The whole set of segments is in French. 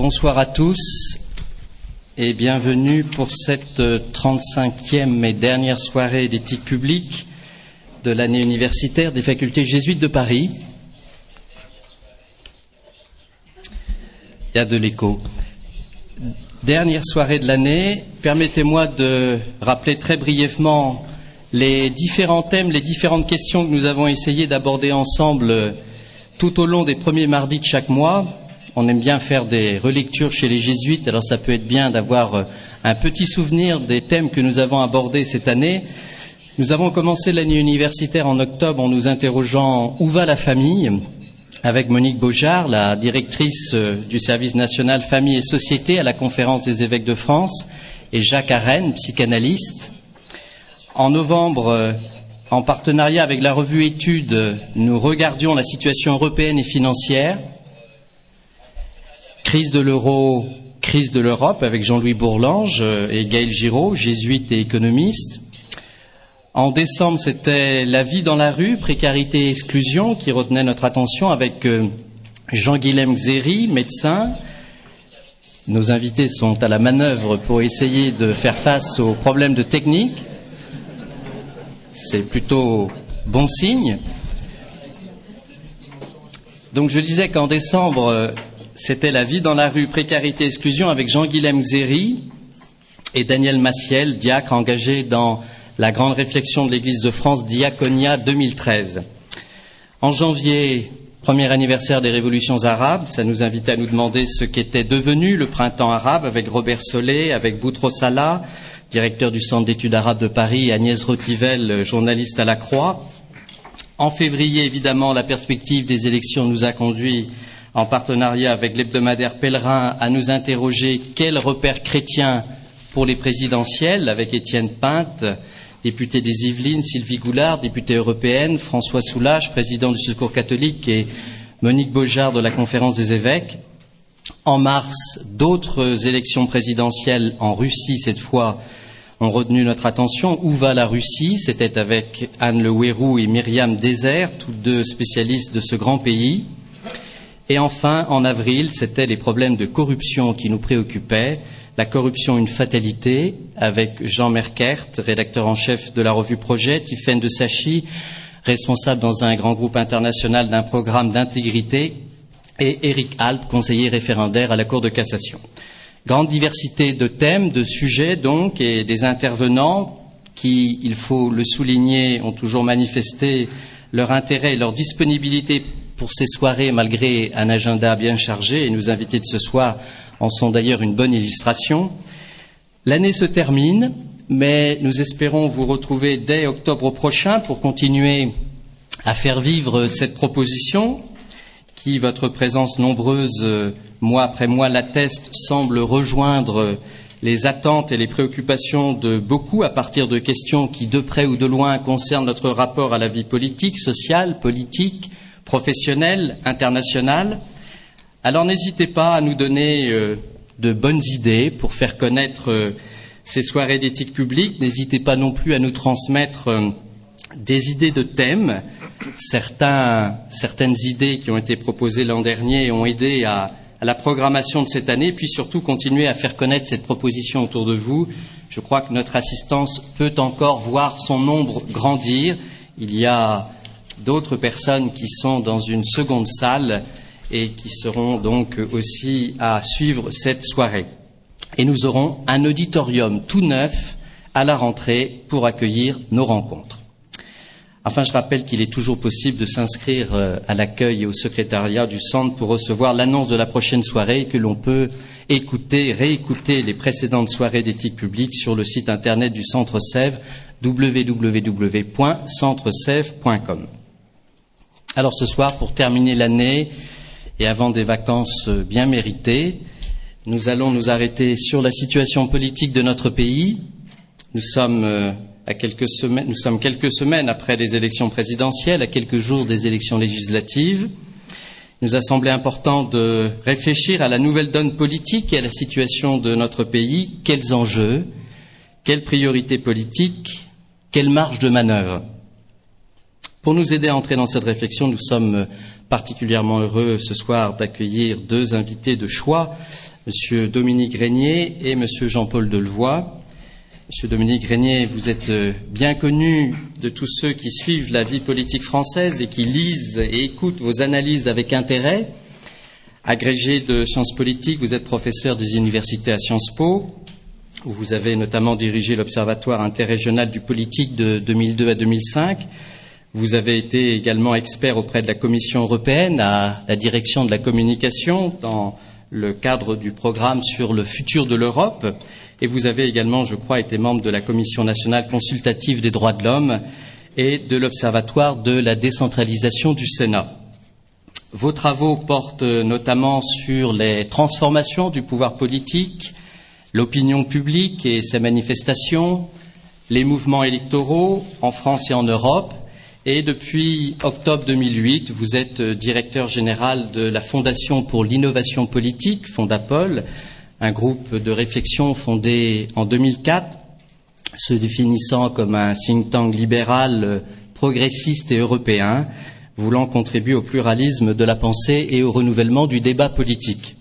Bonsoir à tous et bienvenue pour cette 35e et dernière soirée d'éthique publique de l'année universitaire des facultés jésuites de Paris. Il y a de l'écho. Dernière soirée de l'année, permettez-moi de rappeler très brièvement les différents thèmes, les différentes questions que nous avons essayé d'aborder ensemble tout au long des premiers mardis de chaque mois. On aime bien faire des relectures chez les jésuites, alors ça peut être bien d'avoir un petit souvenir des thèmes que nous avons abordés cette année. Nous avons commencé l'année universitaire en octobre en nous interrogeant où va la famille, avec Monique Beaujard, la directrice du service national Famille et Société à la Conférence des évêques de France, et Jacques Arène, psychanalyste. En novembre, en partenariat avec la revue Études, nous regardions la situation européenne et financière. Crise de l'euro, crise de l'Europe, avec Jean-Louis Bourlange et Gaël Giraud, jésuite et économiste. En décembre, c'était la vie dans la rue, précarité et exclusion, qui retenait notre attention avec Jean-Guilhem Xéry, médecin. Nos invités sont à la manœuvre pour essayer de faire face aux problèmes de technique. C'est plutôt bon signe. Donc je disais qu'en décembre, c'était la vie dans la rue, précarité, exclusion avec Jean-Guilhem Xéry et Daniel Massiel, diacre engagé dans la grande réflexion de l'Église de France, Diaconia 2013. En janvier, premier anniversaire des révolutions arabes, ça nous invitait à nous demander ce qu'était devenu le printemps arabe avec Robert Solé, avec Boutros Salah, directeur du Centre d'études arabes de Paris, et Agnès Rotivel, journaliste à La Croix. En février, évidemment, la perspective des élections nous a conduit, en partenariat avec l'hebdomadaire Pèlerin, à nous interroger quels repères chrétiens pour les présidentielles, avec Étienne Pinte, député des Yvelines, Sylvie Goulard, députée européenne, François Soulages, président du Secours catholique, et Monique Beaujard de la Conférence des évêques. En mars, d'autres élections présidentielles en Russie, cette fois, ont retenu notre attention. Où va la Russie? C'était avec Anne Le Houerou et Myriam Désert, toutes deux spécialistes de ce grand pays. Et enfin, en avril, c'était les problèmes de corruption qui nous préoccupaient. La corruption, une fatalité, avec Jean Merkert, rédacteur en chef de la revue Projet, Tiffaine de Sachi, responsable dans un grand groupe international d'un programme d'intégrité, et Éric Alt, conseiller référendaire à la Cour de cassation. Grande diversité de thèmes, de sujets donc, et des intervenants qui, il faut le souligner, ont toujours manifesté leur intérêt et leur disponibilité pour ces soirées, malgré un agenda bien chargé, et nos invités de ce soir en sont d'ailleurs une bonne illustration. L'année se termine, mais nous espérons vous retrouver dès octobre prochain pour continuer à faire vivre cette proposition qui, votre présence nombreuse, mois après mois, l'atteste, semble rejoindre les attentes et les préoccupations de beaucoup à partir de questions qui, de près ou de loin, concernent notre rapport à la vie politique, sociale, politique, professionnelle, internationale. Alors n'hésitez pas à nous donner de bonnes idées pour faire connaître ces soirées d'éthique publique. N'hésitez pas non plus à nous transmettre des idées de thèmes. Certaines idées qui ont été proposées l'an dernier ont aidé à la programmation de cette année, puis surtout continuer à faire connaître cette proposition autour de vous. Je crois que notre assistance peut encore voir son nombre grandir. Il y a d'autres personnes qui sont dans une seconde salle et qui seront donc aussi à suivre cette soirée. Et nous aurons un auditorium tout neuf à la rentrée pour accueillir nos rencontres. Enfin, je rappelle qu'il est toujours possible de s'inscrire à l'accueil et au secrétariat du centre pour recevoir l'annonce de la prochaine soirée et que l'on peut réécouter les précédentes soirées d'éthique publique sur le site internet du Centre Sèvres, www.centresèvres.com. Alors ce soir, pour terminer l'année et avant des vacances bien méritées, nous allons nous arrêter sur la situation politique de notre pays. Nous sommes quelques semaines après les élections présidentielles, à quelques jours des élections législatives. Il nous a semblé important de réfléchir à la nouvelle donne politique et à la situation de notre pays. Quels enjeux, quelles priorités politiques, quelle marge de manœuvre? Pour nous aider à entrer dans cette réflexion, nous sommes particulièrement heureux ce soir d'accueillir deux invités de choix Monsieur Dominique Régnier et Monsieur Jean-Paul Delevoye. Monsieur Dominique Régnier, vous êtes bien connu de tous ceux qui suivent la vie politique française et qui lisent et écoutent vos analyses avec intérêt. Agrégé de sciences politiques, vous êtes professeur des universités à Sciences Po, où vous avez notamment dirigé l'Observatoire interrégional du politique de 2002 à 2005. Vous avez été également expert auprès de la Commission européenne à la direction de la communication dans le cadre du programme sur le futur de l'Europe. Et vous avez également, je crois, été membre de la Commission nationale consultative des droits de l'homme et de l'Observatoire de la décentralisation du Sénat. Vos travaux portent notamment sur les transformations du pouvoir politique, l'opinion publique et ses manifestations, les mouvements électoraux en France et en Europe. Et depuis octobre 2008, vous êtes directeur général de la Fondation pour l'innovation politique, Fondapol, un groupe de réflexion fondé en 2004, se définissant comme un think tank libéral, progressiste et européen, voulant contribuer au pluralisme de la pensée et au renouvellement du débat politique,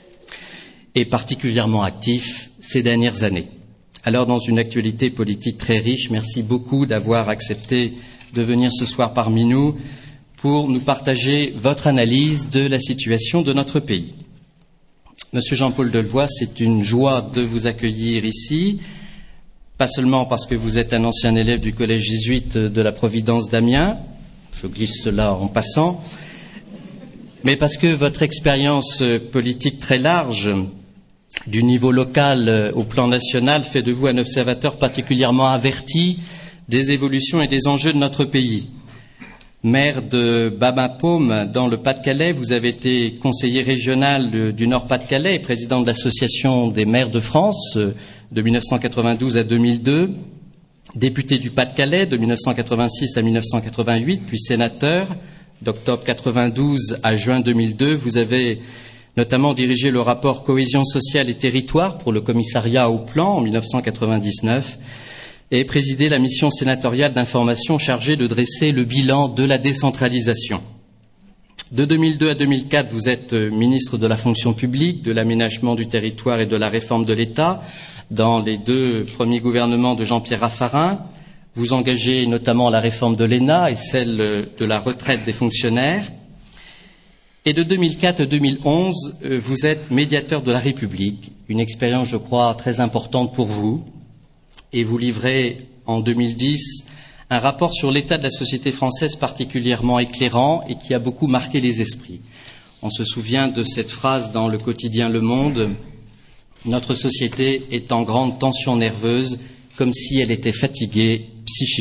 et particulièrement actif ces dernières années. Alors, dans une actualité politique très riche, merci beaucoup d'avoir accepté de venir ce soir parmi nous pour nous partager votre analyse de la situation de notre pays. Monsieur Jean-Paul Delevoye, c'est une joie de vous accueillir ici, pas seulement parce que vous êtes un ancien élève du collège jésuite de la Providence d'Amiens, je glisse cela en passant, mais parce que votre expérience politique très large, du niveau local au plan national, fait de vous un observateur particulièrement averti des évolutions et des enjeux de notre pays. Maire de Bas-Bapaume, dans le Pas-de-Calais, vous avez été conseiller régional du Nord-Pas-de-Calais et président de l'Association des maires de France de 1992 à 2002, député du Pas-de-Calais de 1986 à 1988, puis sénateur d'octobre 92 à juin 2002. Vous avez notamment dirigé le rapport Cohésion sociale et territoire pour le commissariat au plan en 1999 et présidé la mission sénatoriale d'information chargée de dresser le bilan de la décentralisation. De 2002 à 2004, vous êtes ministre de la fonction publique, de l'aménagement du territoire et de la réforme de l'État dans les deux premiers gouvernements de Jean-Pierre Raffarin. Vous engagez notamment la réforme de l'ENA et celle de la retraite des fonctionnaires. Et de 2004 à 2011, vous êtes médiateur de la République, une expérience, je crois, très importante pour vous. Et vous livrez en 2010 un rapport sur l'état de la société française particulièrement éclairant et qui a beaucoup marqué les esprits. On se souvient de cette phrase dans le quotidien Le Monde: « Notre société est en grande tension nerveuse, comme si elle était fatiguée psychiquement ».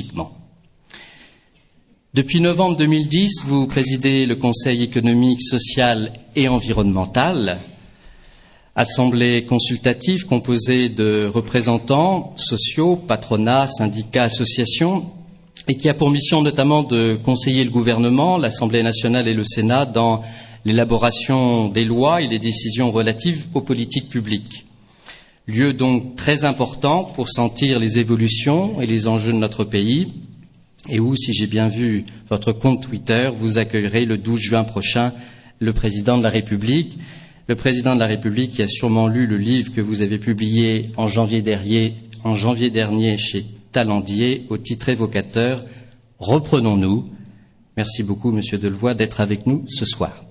Depuis novembre 2010, vous présidez le Conseil économique, social et environnemental, assemblée consultative composée de représentants sociaux, patronats, syndicats, associations, et qui a pour mission notamment de conseiller le gouvernement, l'Assemblée nationale et le Sénat dans l'élaboration des lois et les décisions relatives aux politiques publiques. Lieu donc très important pour sentir les évolutions et les enjeux de notre pays, et où, si j'ai bien vu votre compte Twitter, vous accueillerez le 12 juin prochain le Président de la République. Le Président de la République qui a sûrement lu le livre que vous avez publié en janvier dernier chez Talendier, au titre évocateur « Reprenons-nous ». Merci beaucoup, Monsieur Delevoye, d'être avec nous ce soir.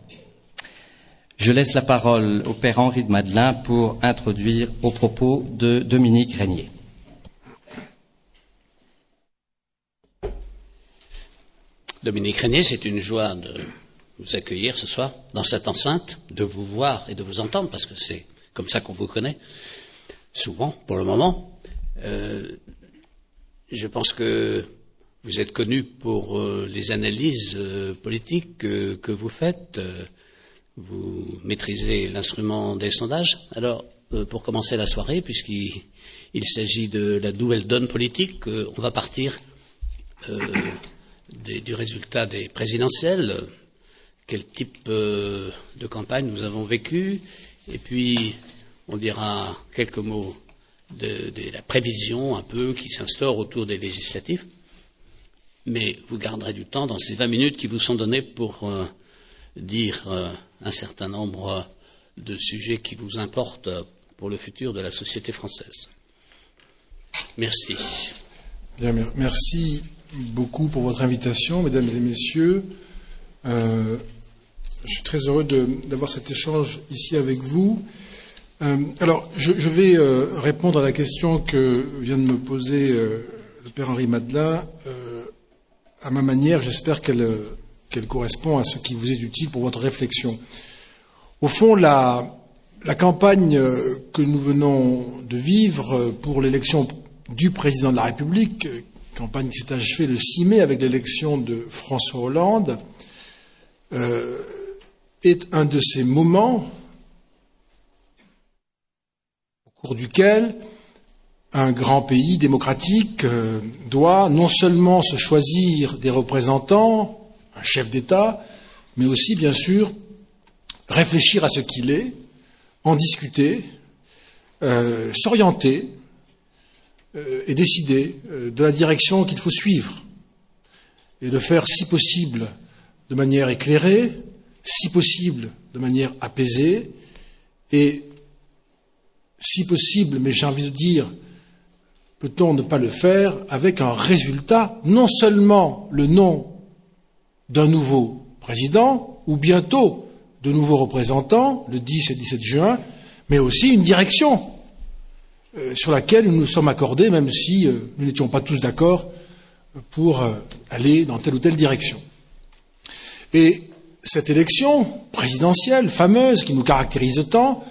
Je laisse la parole au Père Henri de Madelin pour introduire aux propos de Dominique Régnier. Dominique Régnier, c'est une joie de vous accueillir ce soir dans cette enceinte, de vous voir et de vous entendre, parce que c'est comme ça qu'on vous connaît, souvent, pour le moment. Je pense que vous êtes connu pour les analyses politiques que vous faites. Vous maîtrisez l'instrument des sondages. Alors, pour commencer la soirée, puisqu'il s'agit de la nouvelle donne politique, on va partir du résultat des présidentielles. Quel type de campagne nous avons vécu, et puis on dira quelques mots de la prévision un peu qui s'instaure autour des législatives, mais vous garderez du temps dans ces 20 minutes qui vous sont données pour dire un certain nombre de sujets qui vous importent pour le futur de la société française. Merci. Bien, merci beaucoup pour votre invitation, mesdames et messieurs. Je suis très heureux d'avoir cet échange ici avec vous. Alors, je vais répondre à la question que vient de me poser le père Henri Madelin à ma manière. J'espère qu'elle correspond à ce qui vous est utile pour votre réflexion. Au fond, la campagne que nous venons de vivre pour l'élection du président de la République, campagne qui s'est achevée le 6 mai avec l'élection de François Hollande, est un de ces moments au cours duquel un grand pays démocratique doit non seulement se choisir des représentants, un chef d'État, mais aussi, bien sûr, réfléchir à ce qu'il est, en discuter, s'orienter et décider de la direction qu'il faut suivre, et de faire, si possible, de manière éclairée, si possible, de manière apaisée, et si possible, mais j'ai envie de dire, peut-on ne pas le faire avec un résultat, non seulement le nom d'un nouveau président, ou bientôt de nouveaux représentants, le 10 et 17 juin, mais aussi une direction sur laquelle nous nous sommes accordés, même si nous n'étions pas tous d'accord pour aller dans telle ou telle direction. Et cette élection présidentielle, fameuse, qui nous caractérise tant,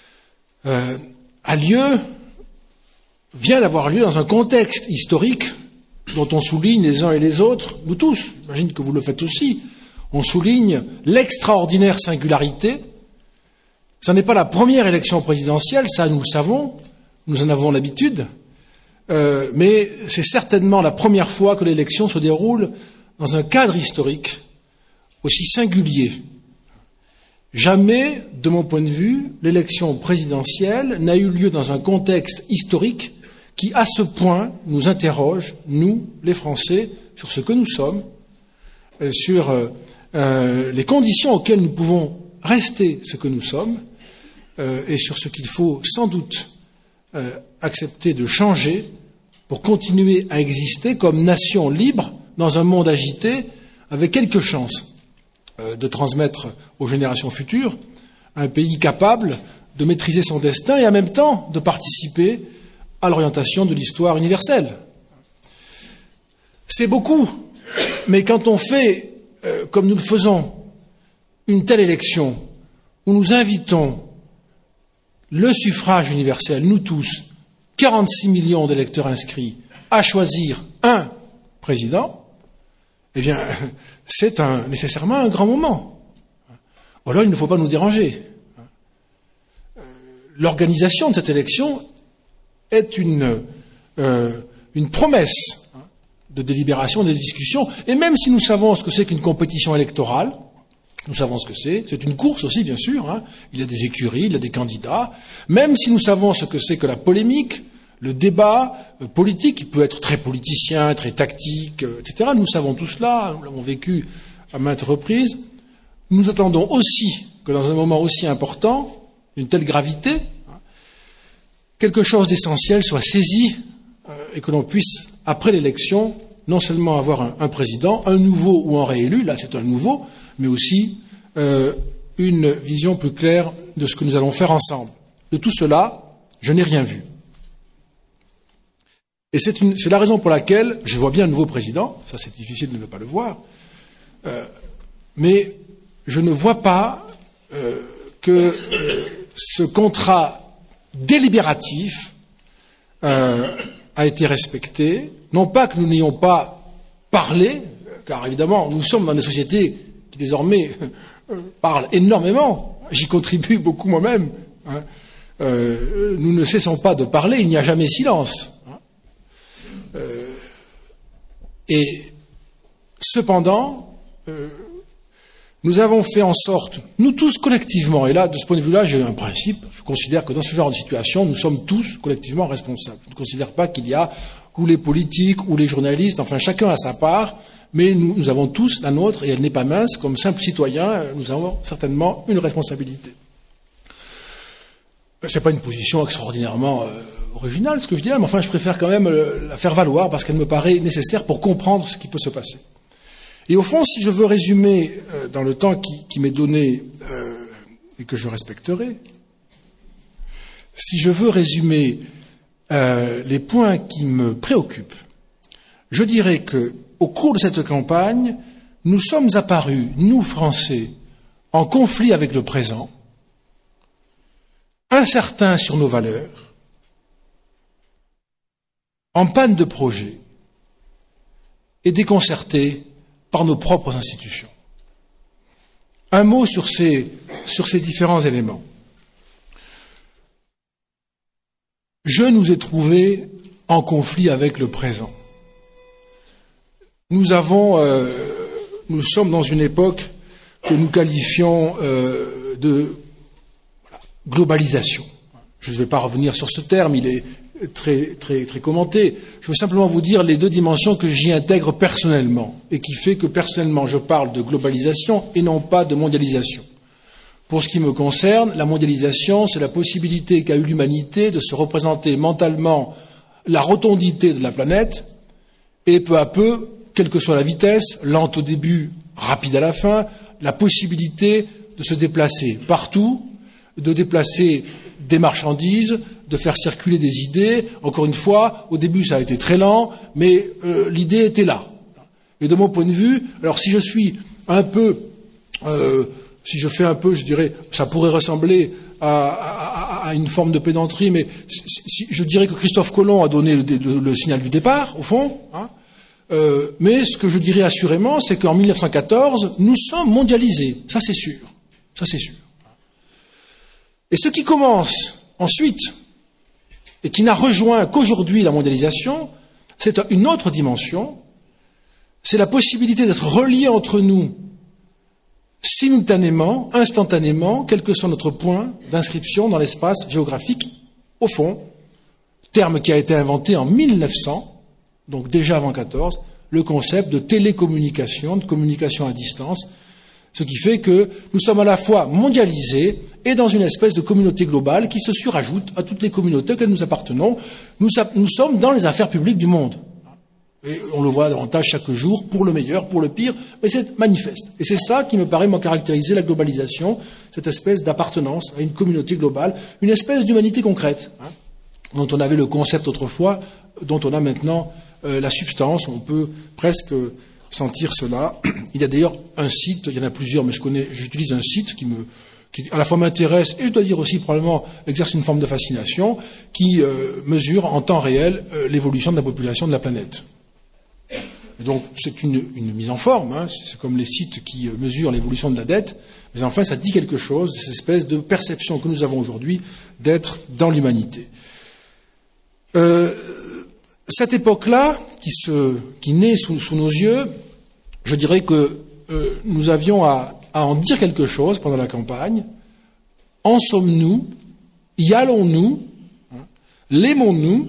vient d'avoir lieu dans un contexte historique dont on souligne les uns et les autres, nous tous, j'imagine que vous le faites aussi, on souligne l'extraordinaire singularité. Ce n'est pas la première élection présidentielle, ça nous le savons, nous en avons l'habitude, mais c'est certainement la première fois que l'élection se déroule dans un cadre historique aussi singulier. Jamais, de mon point de vue, l'élection présidentielle n'a eu lieu dans un contexte historique qui, à ce point, nous interroge, nous, les Français, sur ce que nous sommes, sur les conditions auxquelles nous pouvons rester ce que nous sommes, et sur ce qu'il faut sans doute accepter de changer pour continuer à exister comme nation libre dans un monde agité, avec quelques chances de transmettre aux générations futures un pays capable de maîtriser son destin et en même temps de participer à l'orientation de l'histoire universelle. C'est beaucoup, mais quand on fait, comme nous le faisons, une telle élection où nous invitons le suffrage universel, nous tous, 46 millions d'électeurs inscrits, à choisir un président, eh bien, c'est nécessairement un grand moment. Ou alors, il ne faut pas nous déranger. L'organisation de cette élection est une promesse de délibération, de discussion, et même si nous savons ce que c'est qu'une compétition électorale, nous savons ce que c'est une course aussi, bien sûr, il y a des écuries, il y a des candidats, même si nous savons ce que c'est que la polémique, le débat politique, qui peut être très politicien, très tactique, etc., nous savons tout cela, nous l'avons vécu à maintes reprises, nous attendons aussi que dans un moment aussi important, d'une telle gravité, quelque chose d'essentiel soit saisi et que l'on puisse, après l'élection, non seulement avoir un président, un nouveau ou un réélu, là c'est un nouveau, mais aussi une vision plus claire de ce que nous allons faire ensemble. De tout cela, je n'ai rien vu. Et c'est la raison pour laquelle je vois bien un nouveau président, ça c'est difficile de ne pas le voir, mais je ne vois pas que ce contrat délibératif a été respecté, non pas que nous n'ayons pas parlé, car évidemment nous sommes dans des sociétés qui désormais parlent énormément, j'y contribue beaucoup moi-même, nous ne cessons pas de parler, il n'y a jamais silence. Et cependant, nous avons fait en sorte, nous tous collectivement, et là, de ce point de vue-là, j'ai un principe, je considère que dans ce genre de situation, nous sommes tous collectivement responsables. Je ne considère pas qu'il y a ou les politiques ou les journalistes, enfin chacun a sa part, mais nous avons tous la nôtre, et elle n'est pas mince, comme simples citoyens, nous avons certainement une responsabilité. C'est pas une position extraordinairement originale, ce que je dis là, mais enfin, je préfère quand même la faire valoir parce qu'elle me paraît nécessaire pour comprendre ce qui peut se passer. Et au fond, si je veux résumer dans le temps qui m'est donné et que je respecterai, si je veux résumer les points qui me préoccupent, je dirais que, au cours de cette campagne, nous sommes apparus, nous Français, en conflit avec le présent, incertains sur nos valeurs, en panne de projet et déconcertés par nos propres institutions. Un mot sur ces différents éléments. Je nous ai trouvés en conflit avec le présent. Nous sommes dans une époque que nous qualifions de globalisation. Je ne vais pas revenir sur ce terme, il est très, très, très commenté. Je veux simplement vous dire les deux dimensions que j'y intègre personnellement et qui fait que personnellement je parle de globalisation et non pas de mondialisation. Pour ce qui me concerne, la mondialisation, c'est la possibilité qu'a eu l'humanité de se représenter mentalement la rotondité de la planète et peu à peu, quelle que soit la vitesse, lente au début, rapide à la fin, la possibilité de se déplacer partout, de déplacer des marchandises, de faire circuler des idées. Encore une fois, au début, ça a été très lent, mais l'idée était là. Et de mon point de vue, alors si je suis un peu, si je fais un peu, je dirais, ça pourrait ressembler à une forme de pédanterie, mais je dirais que Christophe Colomb a donné le signal du départ, au fond. Mais ce que je dirais assurément, c'est qu'en 1914, nous sommes mondialisés. Ça, c'est sûr. Ça, c'est sûr. Et ce qui commence ensuite, et qui n'a rejoint qu'aujourd'hui la mondialisation, c'est une autre dimension, c'est la possibilité d'être reliés entre nous simultanément, instantanément, quel que soit notre point d'inscription dans l'espace géographique, au fond, terme qui a été inventé en 1900, donc déjà avant 14, le concept de télécommunication, de communication à distance, ce qui fait que nous sommes à la fois mondialisés et dans une espèce de communauté globale qui se surajoute à toutes les communautés auxquelles nous appartenons. Nous sommes dans les affaires publiques du monde. Et on le voit davantage chaque jour, pour le meilleur, pour le pire, mais c'est manifeste. Et c'est ça qui me paraît caractériser la globalisation, cette espèce d'appartenance à une communauté globale, une espèce d'humanité concrète, dont on avait le concept autrefois, dont on a maintenant la substance. On peut presque sentir cela. Il y a d'ailleurs un site, il y en a plusieurs, mais j'utilise un site qui à la fois m'intéresse et je dois dire aussi probablement exerce une forme de fascination, qui mesure en temps réel l'évolution de la population de la planète. Et donc c'est une mise en forme, c'est comme les sites qui mesurent l'évolution de la dette, mais enfin ça dit quelque chose de cette espèce de perception que nous avons aujourd'hui d'être dans l'humanité. Cette époque-là, qui naît sous nos yeux, je dirais que nous avions à en dire quelque chose pendant la campagne. En sommes-nous? Y allons-nous? L'aimons-nous?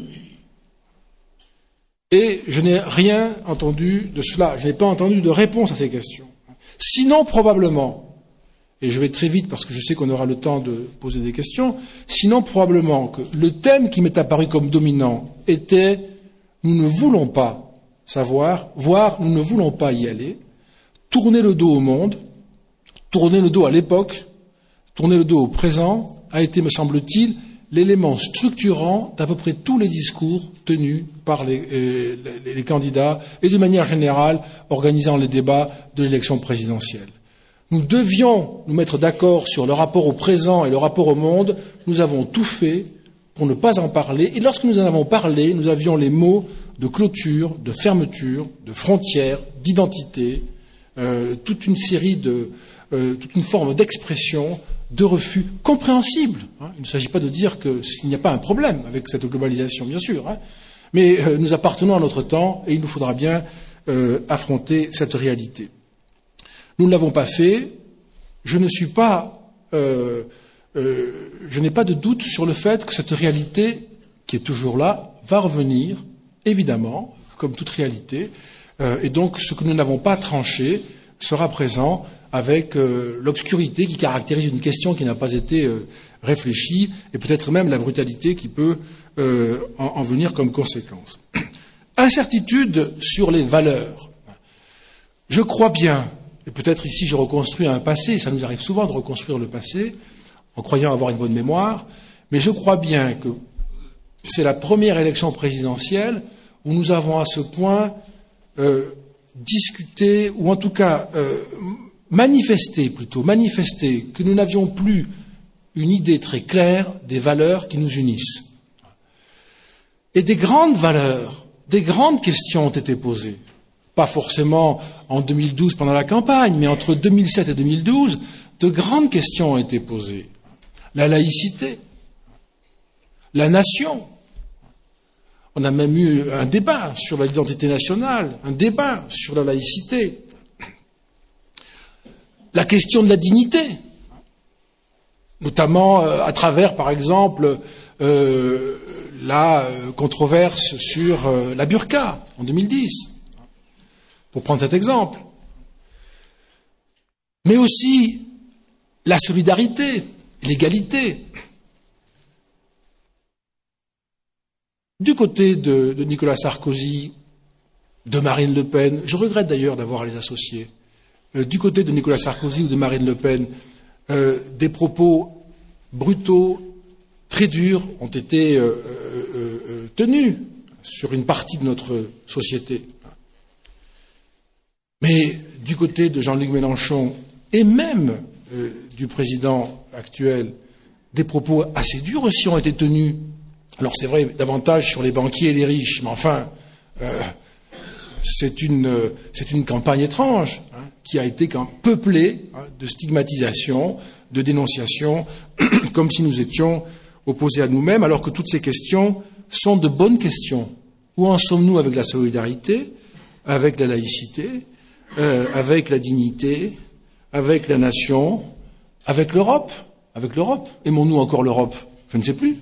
Et je n'ai rien entendu de cela. Je n'ai pas entendu de réponse à ces questions. Sinon, probablement, et je vais très vite parce que je sais qu'on aura le temps de poser des questions, sinon, probablement que le thème qui m'est apparu comme dominant était « Nous ne voulons pas savoir, voire nous ne voulons pas y aller, tourner le dos au monde, tourner le dos à l'époque, tourner le dos au présent, a été, me semble-t-il, l'élément structurant d'à peu près tous les discours tenus par les candidats et de manière générale organisant les débats de l'élection présidentielle. Nous devions nous mettre d'accord sur le rapport au présent et le rapport au monde. Nous avons tout fait pour ne pas en parler. Et lorsque nous en avons parlé, nous avions les mots de clôture, de fermeture, de frontières, d'identité, toute une série toute une forme d'expression, de refus compréhensible. Il ne s'agit pas de dire qu'il n'y a pas un problème avec cette globalisation, bien sûr, mais nous appartenons à notre temps et il nous faudra bien affronter cette réalité. Nous ne l'avons pas fait. Je n'ai pas de doute sur le fait que cette réalité, qui est toujours là, va revenir, évidemment, comme toute réalité, et donc ce que nous n'avons pas tranché sera présent avec l'obscurité qui caractérise une question qui n'a pas été réfléchie, et peut-être même la brutalité qui peut en venir comme conséquence. Incertitude sur les valeurs. Je crois bien, et peut-être ici je reconstruis un passé, ça nous arrive souvent de reconstruire le passé, en croyant avoir une bonne mémoire, mais je crois bien que c'est la première élection présidentielle où nous avons à ce point discuté, ou en tout cas manifesté que nous n'avions plus une idée très claire des valeurs qui nous unissent. Et des grandes valeurs, des grandes questions ont été posées. Pas forcément en 2012 pendant la campagne, mais entre 2007 et 2012, de grandes questions ont été posées. La laïcité, la nation. On a même eu un débat sur l'identité nationale, un débat sur la laïcité. La question de la dignité, notamment à travers, par exemple, la controverse sur la burqa en 2010, pour prendre cet exemple. Mais aussi la solidarité, l'égalité. Du côté de Nicolas Sarkozy, de Marine Le Pen, je regrette d'ailleurs d'avoir à les associer, du côté de Nicolas Sarkozy ou de Marine Le Pen, des propos brutaux, très durs, ont été tenus sur une partie de notre société. Mais du côté de Jean-Luc Mélenchon et même du président actuel, des propos assez durs aussi ont été tenus. Alors c'est vrai, davantage sur les banquiers et les riches, mais enfin, c'est une campagne étrange qui a été peuplée de stigmatisation, de dénonciation, comme si nous étions opposés à nous-mêmes, alors que toutes ces questions sont de bonnes questions. Où en sommes-nous avec la solidarité, avec la laïcité, avec la dignité, avec la nation, avec l'Europe? Aimons-nous encore l'Europe? Je ne sais plus.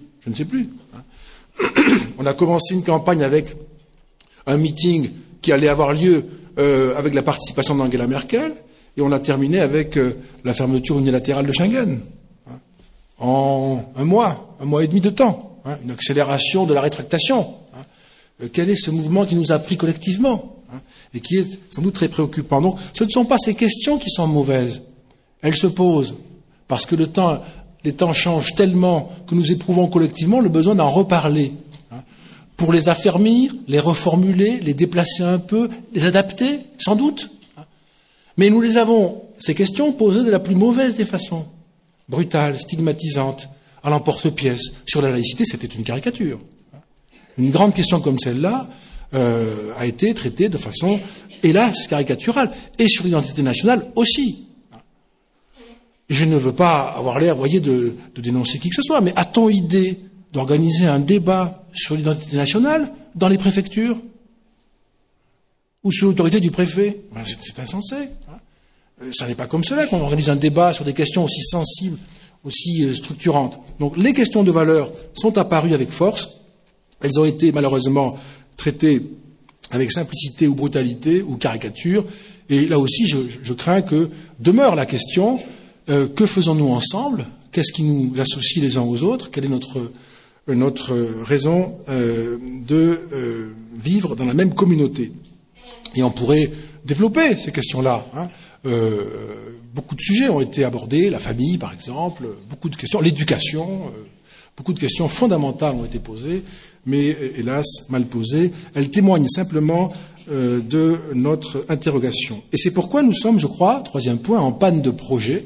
On a commencé une campagne avec un meeting qui allait avoir lieu avec la participation d'Angela Merkel, et on a terminé avec la fermeture unilatérale de Schengen. En un mois et demi de temps. Une accélération de la rétractation. Quel est ce mouvement qui nous a pris collectivement et qui est sans doute très préoccupant? Donc, ce ne sont pas ces questions qui sont mauvaises. Elles se posent parce que les temps changent tellement que nous éprouvons collectivement le besoin d'en reparler. Pour les affermir, les reformuler, les déplacer un peu, les adapter, sans doute. Mais nous les avons, ces questions, posées de la plus mauvaise des façons. Brutale, stigmatisante, à l'emporte-pièce. Sur la laïcité, c'était une caricature. Une grande question comme celle-là a été traitée de façon, hélas, caricaturale. Et sur l'identité nationale aussi. Je ne veux pas avoir l'air, de dénoncer qui que ce soit, mais a-t-on idée d'organiser un débat sur l'identité nationale dans les préfectures ou sous l'autorité du préfet? C'est insensé. Ça n'est pas comme cela qu'on organise un débat sur des questions aussi sensibles, aussi structurantes. Donc les questions de valeur sont apparues avec force. Elles ont été malheureusement traitées avec simplicité ou brutalité ou caricature. Et là aussi, je crains que demeure la question, que faisons-nous ensemble? Qu'est-ce qui nous associe les uns aux autres? Quelle est notre raison de vivre dans la même communauté? Et on pourrait développer ces questions-là. Beaucoup de sujets ont été abordés, la famille par exemple, beaucoup de questions, l'éducation, beaucoup de questions fondamentales ont été posées, mais hélas mal posées. Elles témoignent simplement de notre interrogation. Et c'est pourquoi nous sommes, je crois, troisième point, en panne de projet.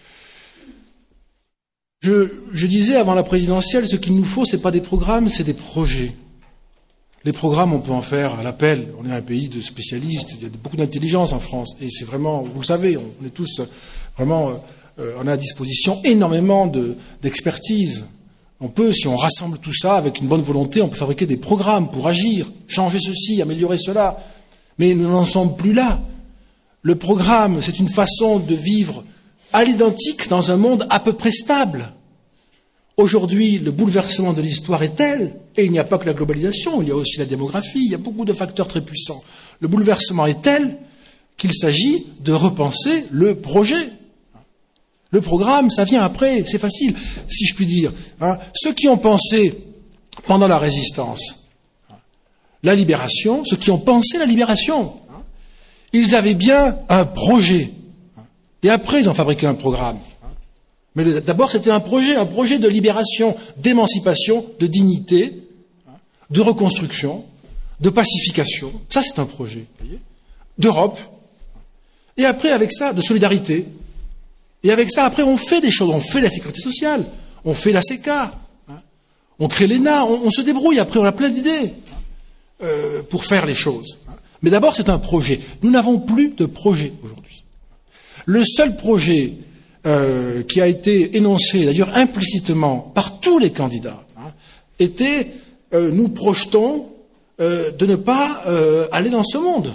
Je disais avant la présidentielle, ce qu'il nous faut, c'est pas des programmes, c'est des projets. Les programmes, on peut en faire à l'appel. On est un pays de spécialistes. Il y a beaucoup d'intelligence en France. Et c'est vraiment, vous le savez, on est tous vraiment, on a à disposition énormément d'expertise. On peut, si on rassemble tout ça avec une bonne volonté, on peut fabriquer des programmes pour agir, changer ceci, améliorer cela. Mais nous n'en sommes plus là. Le programme, c'est une façon de vivre à l'identique dans un monde à peu près stable. Aujourd'hui, le bouleversement de l'histoire est tel, et il n'y a pas que la globalisation, il y a aussi la démographie, il y a beaucoup de facteurs très puissants. Le bouleversement est tel qu'il s'agit de repenser le projet. Le programme, ça vient après, c'est facile, si je puis dire. Ceux qui ont pensé pendant la résistance la libération, ceux qui ont pensé la libération, ils avaient bien un projet. Et après, ils ont fabriqué un programme. Mais d'abord, c'était un projet de libération, d'émancipation, de dignité, de reconstruction, de pacification. Ça, c'est un projet, voyez, d'Europe. Et après, avec ça, de solidarité. Et avec ça, après, on fait des choses. On fait la sécurité sociale, on fait la CECA, on crée l'ENA, on se débrouille. Après, on a plein d'idées pour faire les choses. Mais d'abord, c'est un projet. Nous n'avons plus de projet aujourd'hui. Le seul projet qui a été énoncé, d'ailleurs implicitement, par tous les candidats, était nous projetons de ne pas aller dans ce monde.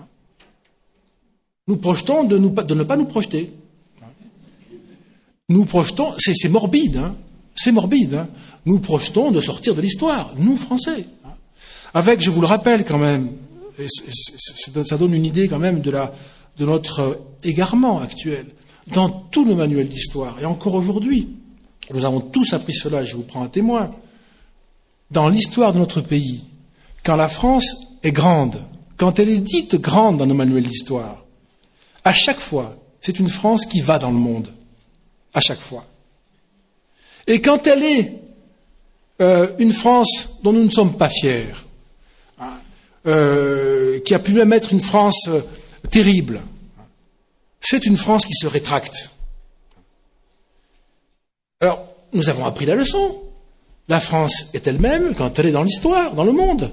Nous projetons de ne pas nous projeter. Nous projetons, c'est morbide, c'est morbide. Nous projetons de sortir de l'histoire, nous Français. Avec, je vous le rappelle quand même, et ça donne une idée quand même de notre égarement actuel. Dans tout le manuel d'histoire, et encore aujourd'hui, nous avons tous appris cela, je vous prends un témoin. Dans l'histoire de notre pays, quand la France est grande, quand elle est dite grande dans nos manuels d'histoire, à chaque fois, c'est une France qui va dans le monde. À chaque fois. Et quand elle est une France dont nous ne sommes pas fiers, qui a pu même être une France terrible, c'est une France qui se rétracte. Alors, nous avons appris la leçon. La France est elle-même quand elle est dans l'histoire, dans le monde.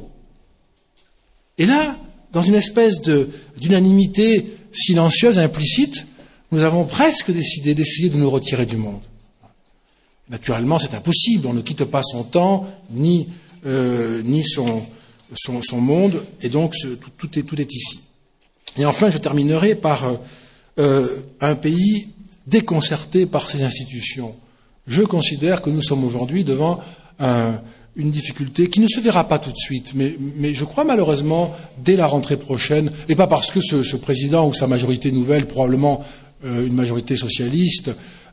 Et là, dans une espèce d'unanimité silencieuse, implicite, nous avons presque décidé d'essayer de nous retirer du monde. Naturellement, c'est impossible. On ne quitte pas son temps, ni son monde, et donc tout est ici. Et enfin, je terminerai par un pays déconcerté par ses institutions. Je considère que nous sommes aujourd'hui devant une difficulté qui ne se verra pas tout de suite, mais je crois malheureusement dès la rentrée prochaine, et pas parce que ce président ou sa majorité nouvelle, probablement une majorité socialiste,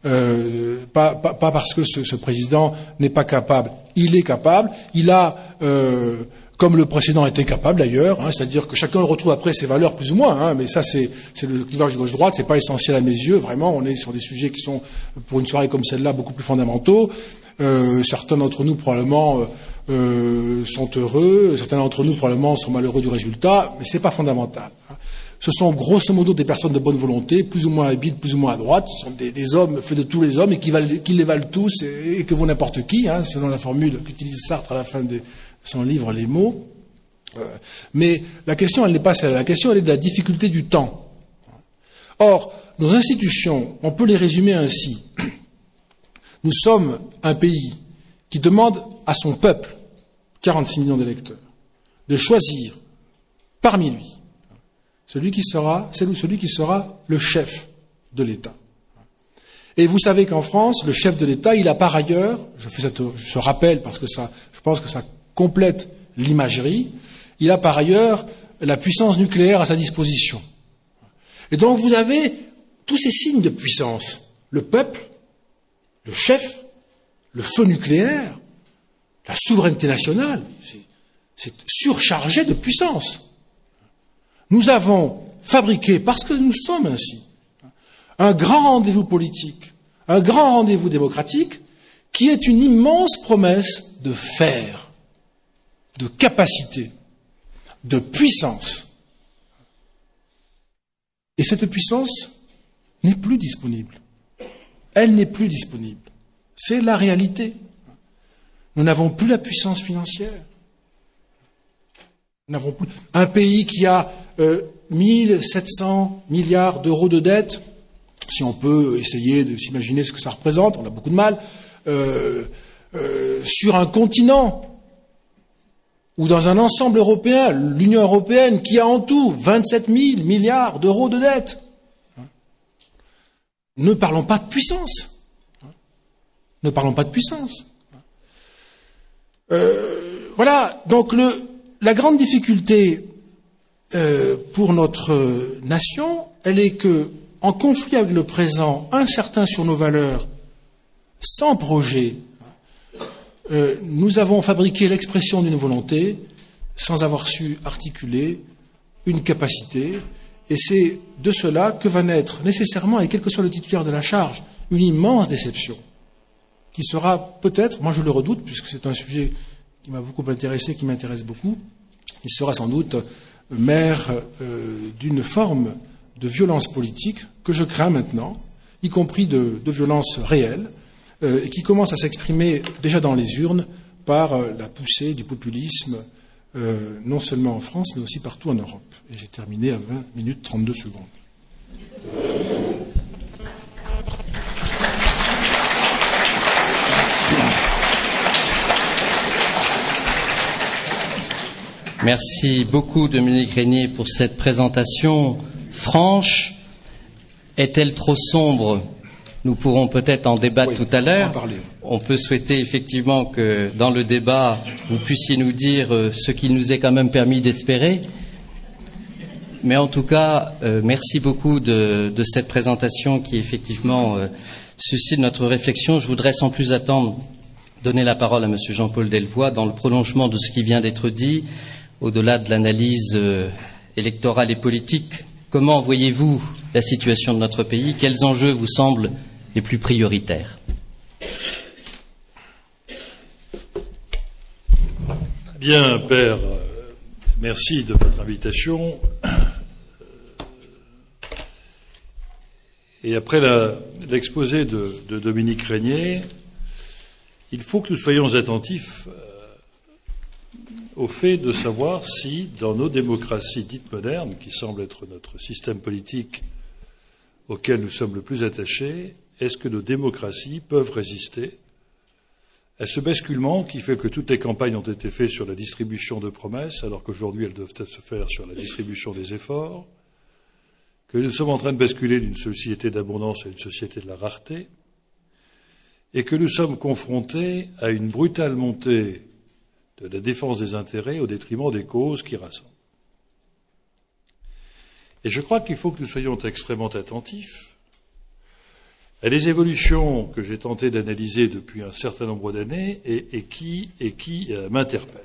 pas parce que ce président n'est pas capable. Il est capable, il a comme le précédent était capable d'ailleurs, c'est-à-dire que chacun retrouve après ses valeurs plus ou moins, mais ça c'est le clivage de gauche-droite, c'est pas essentiel à mes yeux, vraiment, on est sur des sujets qui sont, pour une soirée comme celle-là, beaucoup plus fondamentaux. Certains d'entre nous probablement sont heureux, certains d'entre nous probablement sont malheureux du résultat, mais c'est pas fondamental. Ce sont grosso modo des personnes de bonne volonté, plus ou moins habiles, plus ou moins à droite. Ce sont des hommes faits de tous les hommes et qui les valent tous et que vaut n'importe qui, selon la formule qu'utilise Sartre à la fin de son livre Les mots. Mais la question, elle n'est pas celle-là. La question, elle est de la difficulté du temps. Or, nos institutions, on peut les résumer ainsi. Nous sommes un pays qui demande à son peuple, 46 millions d'électeurs, de choisir parmi lui celui qui sera le chef de l'État. Et vous savez qu'en France, le chef de l'État, il a par ailleurs, je fais ce rappel parce que je pense que ça complète l'imagerie, il a par ailleurs la puissance nucléaire à sa disposition. Et donc vous avez tous ces signes de puissance. Le peuple, le chef, le feu nucléaire, la souveraineté nationale, c'est surchargé de puissance. Nous avons fabriqué, parce que nous sommes ainsi, un grand rendez-vous politique, un grand rendez-vous démocratique, qui est une immense promesse de faire, de capacité, de puissance. Et cette puissance n'est plus disponible. Elle n'est plus disponible. C'est la réalité. Nous n'avons plus la puissance financière. Nous n'avons plus un pays qui a 1700 milliards d'euros de dette, si on peut essayer de s'imaginer ce que ça représente, on a beaucoup de mal, sur un continent ou dans un ensemble européen, l'Union européenne, qui a en tout 27 000 milliards d'euros de dette. Ne parlons pas de puissance. Ne parlons pas de puissance. Voilà, donc la grande difficulté, pour notre nation, elle est que, en conflit avec le présent, incertain sur nos valeurs, sans projet, nous avons fabriqué l'expression d'une volonté sans avoir su articuler une capacité, et c'est de cela que va naître nécessairement, et quel que soit le titulaire de la charge, une immense déception, qui sera peut-être, moi je le redoute, puisque c'est un sujet qui m'a beaucoup intéressé, qui m'intéresse beaucoup, qui sera sans doute mère d'une forme de violence politique que je crains maintenant, y compris de violence réelle, et qui commence à s'exprimer déjà dans les urnes par la poussée du populisme, non seulement en France, mais aussi partout en Europe. Et j'ai terminé à 20 minutes 32 secondes. Merci beaucoup, Dominique Régnier, pour cette présentation franche. Est-elle trop sombre ? Nous pourrons peut-être en débattre tout à l'heure. On peut souhaiter effectivement que dans le débat, vous puissiez nous dire ce qu'il nous est quand même permis d'espérer. Mais en tout cas, merci beaucoup de cette présentation qui effectivement suscite notre réflexion. Je voudrais sans plus attendre donner la parole à M. Jean-Paul Delevoye dans le prolongement de ce qui vient d'être dit, au-delà de l'analyse électorale et politique. Comment voyez-vous la situation de notre pays ? Quels enjeux vous semblent les plus prioritaires ? Bien, Père, merci de votre invitation. Et après l'exposé de Dominique Régnier, il faut que nous soyons attentifs au fait de savoir si, dans nos démocraties dites modernes, qui semblent être notre système politique auquel nous sommes le plus attachés, est-ce que nos démocraties peuvent résister à ce basculement qui fait que toutes les campagnes ont été faites sur la distribution de promesses, alors qu'aujourd'hui elles doivent se faire sur la distribution des efforts, que nous sommes en train de basculer d'une société d'abondance à une société de la rareté, et que nous sommes confrontés à une brutale montée de la défense des intérêts au détriment des causes qui rassemblent. Et je crois qu'il faut que nous soyons extrêmement attentifs à des évolutions que j'ai tenté d'analyser depuis un certain nombre d'années et qui m'interpellent.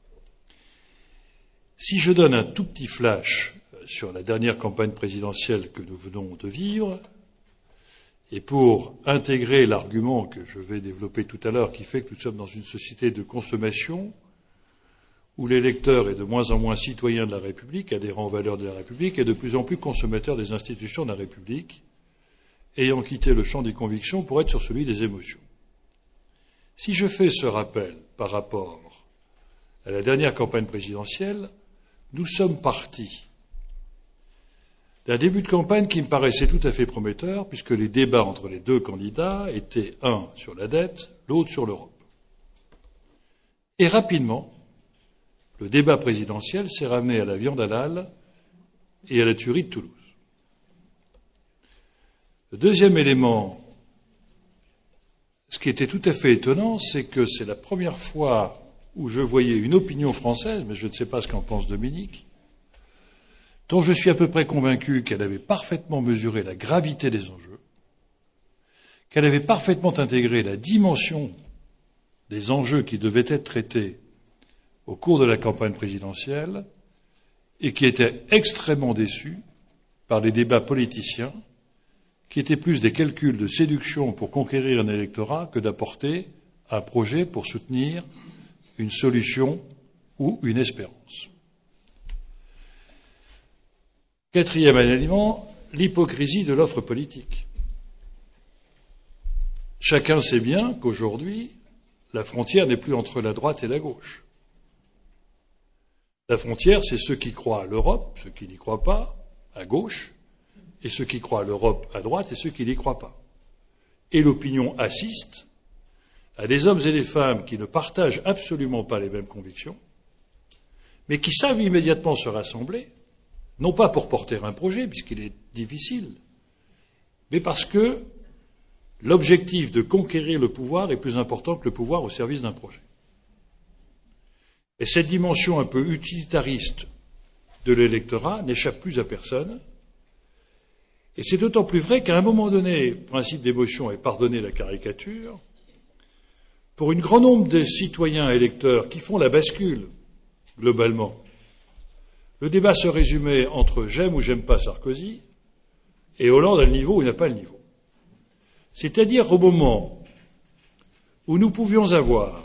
Si je donne un tout petit flash sur la dernière campagne présidentielle que nous venons de vivre, et pour intégrer l'argument que je vais développer tout à l'heure, qui fait que nous sommes dans une société de consommation, où l'électeur est de moins en moins citoyen de la République, adhérent aux valeurs de la République, et de plus en plus consommateur des institutions de la République, ayant quitté le champ des convictions pour être sur celui des émotions. Si je fais ce rappel par rapport à la dernière campagne présidentielle, nous sommes partis d'un début de campagne qui me paraissait tout à fait prometteur, puisque les débats entre les deux candidats étaient un sur la dette, l'autre sur l'Europe. Et rapidement, le débat présidentiel s'est ramené à la viande halal et à la tuerie de Toulouse. Le deuxième élément, ce qui était tout à fait étonnant, c'est que c'est la première fois où je voyais une opinion française, mais je ne sais pas ce qu'en pense Dominique, dont je suis à peu près convaincu qu'elle avait parfaitement mesuré la gravité des enjeux, qu'elle avait parfaitement intégré la dimension des enjeux qui devaient être traités au cours de la campagne présidentielle, et qui était extrêmement déçue par les débats politiciens, qui étaient plus des calculs de séduction pour conquérir un électorat que d'apporter un projet pour soutenir une solution ou une espérance. Quatrième élément, l'hypocrisie de l'offre politique. Chacun sait bien qu'aujourd'hui, la frontière n'est plus entre la droite et la gauche. La frontière, c'est ceux qui croient à l'Europe, ceux qui n'y croient pas, à gauche, et ceux qui croient à l'Europe à droite et ceux qui n'y croient pas. Et l'opinion assiste à des hommes et des femmes qui ne partagent absolument pas les mêmes convictions, mais qui savent immédiatement se rassembler, non pas pour porter un projet, puisqu'il est difficile, mais parce que l'objectif de conquérir le pouvoir est plus important que le pouvoir au service d'un projet. Et cette dimension un peu utilitariste de l'électorat n'échappe plus à personne. Et c'est d'autant plus vrai qu'à un moment donné, principe d'émotion et pardonnez la caricature, pour un grand nombre de citoyens électeurs qui font la bascule, globalement, le débat se résumait entre j'aime ou j'aime pas Sarkozy et Hollande a le niveau ou n'a pas le niveau. C'est-à-dire au moment où nous pouvions avoir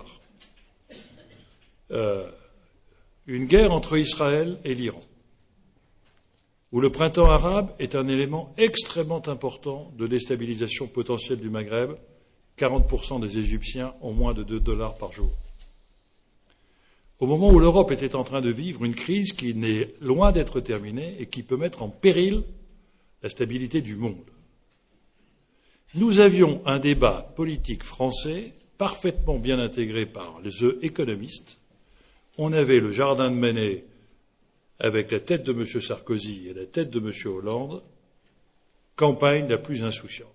une guerre entre Israël et l'Iran, où le printemps arabe est un élément extrêmement important de déstabilisation potentielle du Maghreb. 40% des Égyptiens ont moins de $2 par jour. Au moment où l'Europe était en train de vivre une crise qui n'est loin d'être terminée et qui peut mettre en péril la stabilité du monde. Nous avions un débat politique français parfaitement bien intégré par les économistes. On avait le jardin de Manet avec la tête de M. Sarkozy et la tête de M. Hollande, campagne la plus insouciante.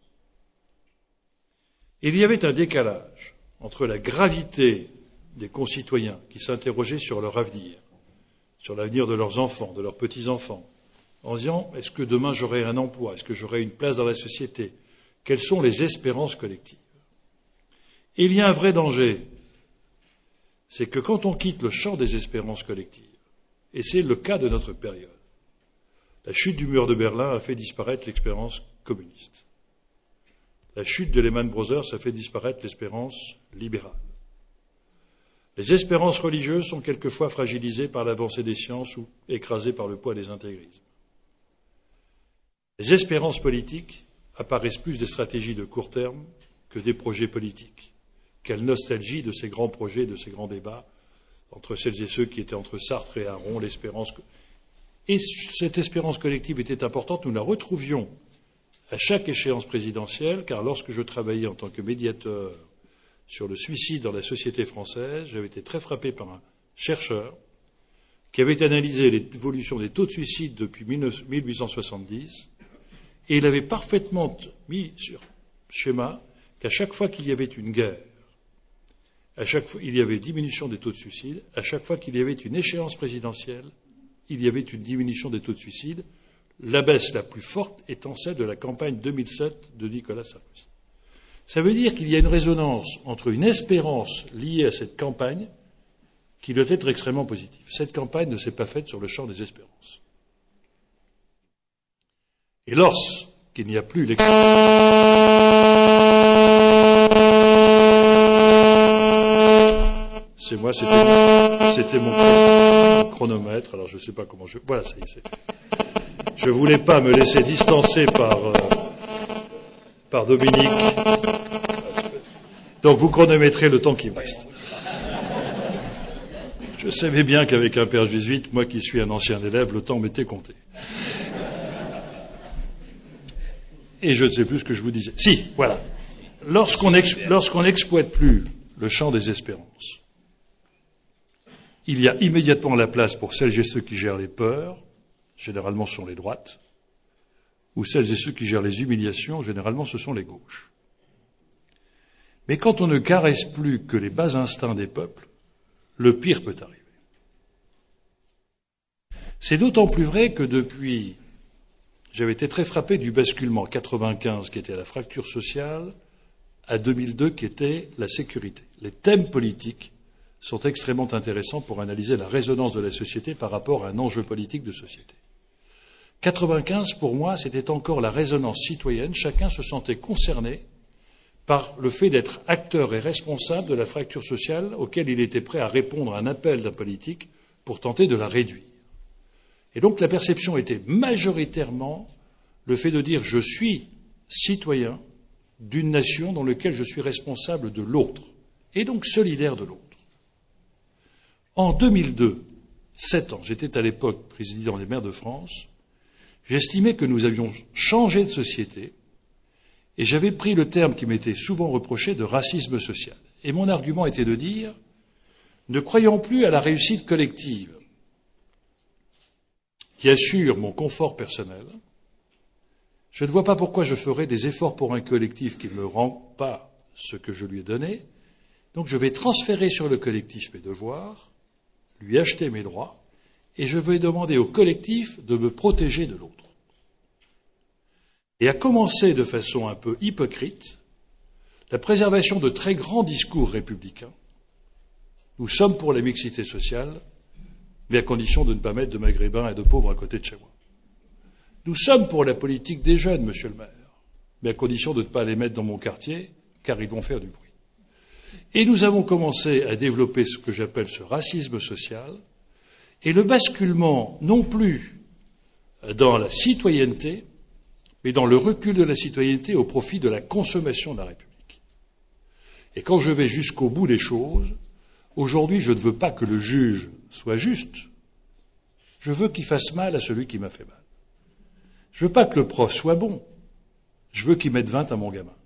Il y avait un décalage entre la gravité des concitoyens qui s'interrogeaient sur leur avenir, sur l'avenir de leurs enfants, de leurs petits-enfants, en disant « Est-ce que demain j'aurai un emploi? Est-ce que j'aurai une place dans la société? Quelles sont les espérances collectives ?» Et il y a un vrai danger, c'est que quand on quitte le champ des espérances collectives, et c'est le cas de notre période, la chute du mur de Berlin a fait disparaître l'espérance communiste. La chute de Lehman Brothers a fait disparaître l'espérance libérale. Les espérances religieuses sont quelquefois fragilisées par l'avancée des sciences ou écrasées par le poids des intégrismes. Les espérances politiques apparaissent plus des stratégies de court terme que des projets politiques. Quelle nostalgie de ces grands projets, de ces grands débats entre celles et ceux qui étaient entre Sartre et Aron, l'espérance. Et cette espérance collective était importante, nous la retrouvions à chaque échéance présidentielle, car lorsque je travaillais en tant que médiateur sur le suicide dans la société française, j'avais été très frappé par un chercheur qui avait analysé l'évolution des taux de suicide depuis 1870, et il avait parfaitement mis sur schéma qu'à chaque fois qu'il y avait une guerre, à chaque fois il y avait diminution des taux de suicide, à chaque fois qu'il y avait une échéance présidentielle, il y avait une diminution des taux de suicide, la baisse la plus forte étant celle de la campagne 2007 de Nicolas Sarkozy. Ça veut dire qu'il y a une résonance entre une espérance liée à cette campagne qui doit être extrêmement positive. Cette campagne ne s'est pas faite sur le champ des espérances. Et lorsqu'il n'y a plus les... C'est moi, c'était mon chronomètre, alors je ne sais pas comment je... Voilà, ça y est. Je ne voulais pas me laisser distancer par Dominique. Donc vous chronométrez le temps qui me reste. Je savais bien qu'avec un père jésuite, moi qui suis un ancien élève, le temps m'était compté. Et je ne sais plus ce que je vous disais. Si, voilà. Lorsqu'on n'exploite plus le champ des espérances, il y a immédiatement la place pour celles et ceux qui gèrent les peurs, généralement ce sont les droites, ou celles et ceux qui gèrent les humiliations, généralement ce sont les gauches. Mais quand on ne caresse plus que les bas instincts des peuples, le pire peut arriver. C'est d'autant plus vrai que depuis, j'avais été très frappé du basculement 95 qui était la fracture sociale, à 2002 qui était la sécurité. Les thèmes politiques sont extrêmement intéressants pour analyser la résonance de la société par rapport à un enjeu politique de société. 95, pour moi, c'était encore la résonance citoyenne. Chacun se sentait concerné par le fait d'être acteur et responsable de la fracture sociale auquel il était prêt à répondre à un appel d'un politique pour tenter de la réduire. Et donc la perception était majoritairement le fait de dire « je suis citoyen d'une nation dans laquelle je suis responsable de l'autre, et donc solidaire de l'autre ». En 2002, 7 ans, j'étais à l'époque président des maires de France, j'estimais que nous avions changé de société et j'avais pris le terme qui m'était souvent reproché de racisme social. Et mon argument était de dire ne croyons plus à la réussite collective qui assure mon confort personnel. Je ne vois pas pourquoi je ferais des efforts pour un collectif qui ne me rend pas ce que je lui ai donné. Donc je vais transférer sur le collectif mes devoirs, lui acheter mes droits et je vais demander au collectif de me protéger de l'autre. Et à commencer de façon un peu hypocrite, la préservation de très grands discours républicains. Nous sommes pour la mixité sociale, mais à condition de ne pas mettre de maghrébins et de pauvres à côté de chez moi. Nous sommes pour la politique des jeunes, monsieur le maire, mais à condition de ne pas les mettre dans mon quartier, car ils vont faire du bruit. Et nous avons commencé à développer ce que j'appelle ce racisme social, et le basculement non plus dans la citoyenneté, mais dans le recul de la citoyenneté au profit de la consommation de la République. Et quand je vais jusqu'au bout des choses, aujourd'hui je ne veux pas que le juge soit juste, je veux qu'il fasse mal à celui qui m'a fait mal. Je veux pas que le prof soit bon, je veux qu'il mette 20 à mon gamin.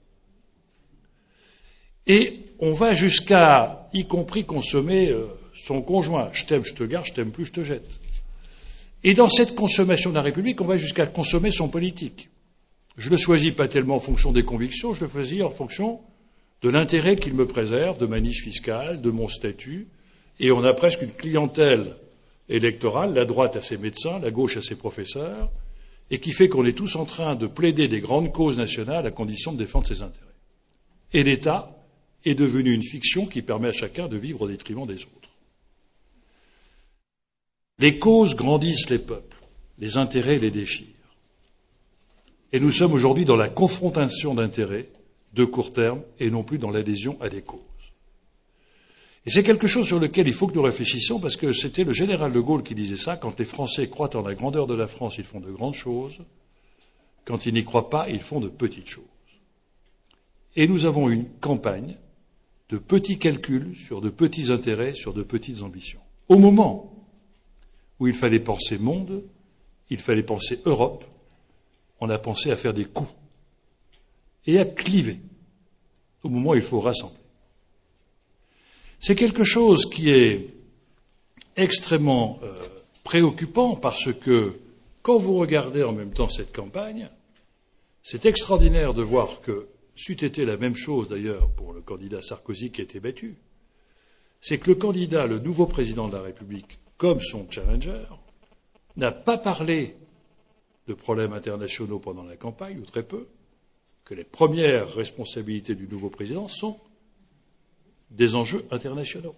Et on va jusqu'à, y compris consommer son conjoint. Je t'aime, je te garde, je t'aime plus, je te jette. Et dans cette consommation de la République, on va jusqu'à consommer son politique. Je le choisis pas tellement en fonction des convictions, je le choisis en fonction de l'intérêt qu'il me préserve, de ma niche fiscale, de mon statut. Et on a presque une clientèle électorale, la droite à ses médecins, la gauche à ses professeurs, et qui fait qu'on est tous en train de plaider des grandes causes nationales à condition de défendre ses intérêts. Et l'État est devenu une fiction qui permet à chacun de vivre au détriment des autres. Les causes grandissent les peuples, les intérêts les déchirent. Et nous sommes aujourd'hui dans la confrontation d'intérêts de court terme et non plus dans l'adhésion à des causes. Et c'est quelque chose sur lequel il faut que nous réfléchissions parce que c'était le général de Gaulle qui disait ça, quand les Français croient en la grandeur de la France, ils font de grandes choses, quand ils n'y croient pas, ils font de petites choses. Et nous avons une campagne de petits calculs sur de petits intérêts, sur de petites ambitions. Au moment où il fallait penser monde, il fallait penser Europe, on a pensé à faire des coups et à cliver au moment où il faut rassembler. C'est quelque chose qui est extrêmement préoccupant parce que quand vous regardez en même temps cette campagne, c'est extraordinaire de voir que, c'eût été la même chose d'ailleurs pour le candidat Sarkozy qui a été battu, c'est que le candidat, le nouveau président de la République, comme son challenger, n'a pas parlé de problèmes internationaux pendant la campagne, ou très peu, que les premières responsabilités du nouveau président sont des enjeux internationaux.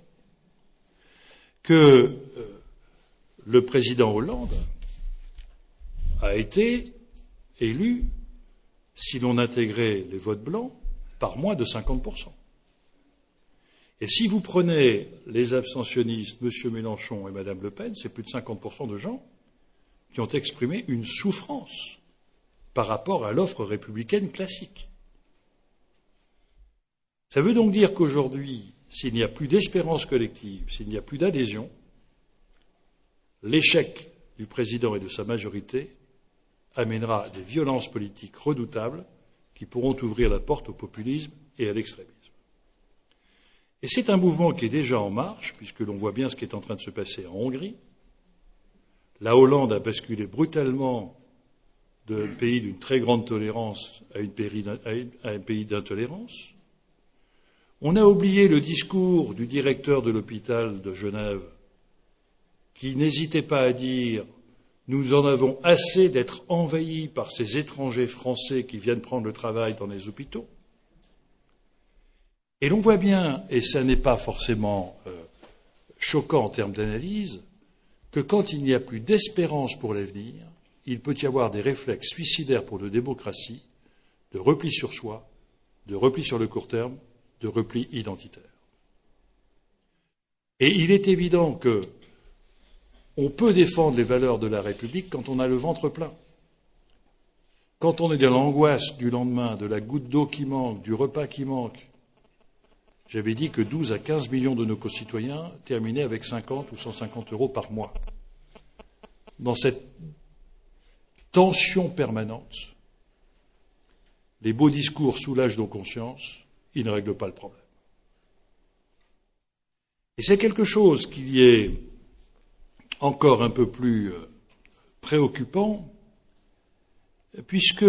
Que le président Hollande a été élu, si l'on intégrait les votes blancs, par moins de 50%. Et si vous prenez les abstentionnistes, M. Mélenchon et Mme Le Pen, c'est plus de 50% de gens qui ont exprimé une souffrance par rapport à l'offre républicaine classique. Ça veut donc dire qu'aujourd'hui, s'il n'y a plus d'espérance collective, s'il n'y a plus d'adhésion, l'échec du président et de sa majorité amènera des violences politiques redoutables qui pourront ouvrir la porte au populisme et à l'extrémisme. Et c'est un mouvement qui est déjà en marche, puisque l'on voit bien ce qui est en train de se passer en Hongrie. La Hollande a basculé brutalement d'un pays d'une très grande tolérance à un pays d'intolérance. On a oublié le discours du directeur de l'hôpital de Genève, qui n'hésitait pas à dire « Nous en avons assez d'être envahis par ces étrangers français qui viennent prendre le travail dans les hôpitaux ». Et l'on voit bien, et ça n'est pas forcément choquant en termes d'analyse, que quand il n'y a plus d'espérance pour l'avenir, il peut y avoir des réflexes suicidaires pour la démocratie, de repli sur soi, de repli sur le court terme, de repli identitaire. Et il est évident que on peut défendre les valeurs de la République quand on a le ventre plein. Quand on est dans l'angoisse du lendemain, de la goutte d'eau qui manque, du repas qui manque. J'avais dit que 12 à 15 millions de nos concitoyens terminaient avec 50 ou 150 euros par mois. Dans cette tension permanente, les beaux discours soulagent nos consciences, ils ne règlent pas le problème. Et c'est quelque chose qui est encore un peu plus préoccupant, puisque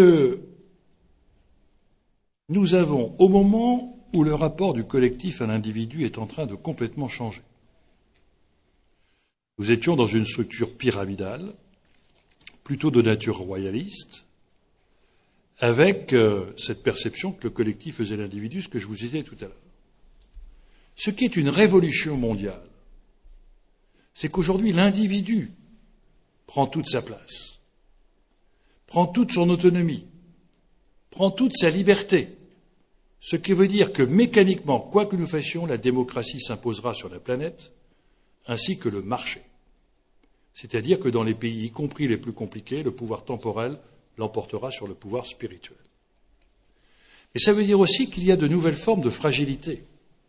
nous avons, au moment où le rapport du collectif à l'individu est en train de complètement changer, Nous étions dans une structure pyramidale, plutôt de nature royaliste, avec cette perception que le collectif faisait l'individu, ce que je vous disais tout à l'heure. Ce qui est une révolution mondiale, c'est qu'aujourd'hui l'individu prend toute sa place, prend toute son autonomie, prend toute sa liberté, ce qui veut dire que mécaniquement, quoi que nous fassions, la démocratie s'imposera sur la planète, ainsi que le marché. C'est-à-dire que dans les pays, y compris les plus compliqués, le pouvoir temporel l'emportera sur le pouvoir spirituel. Mais ça veut dire aussi qu'il y a de nouvelles formes de fragilité.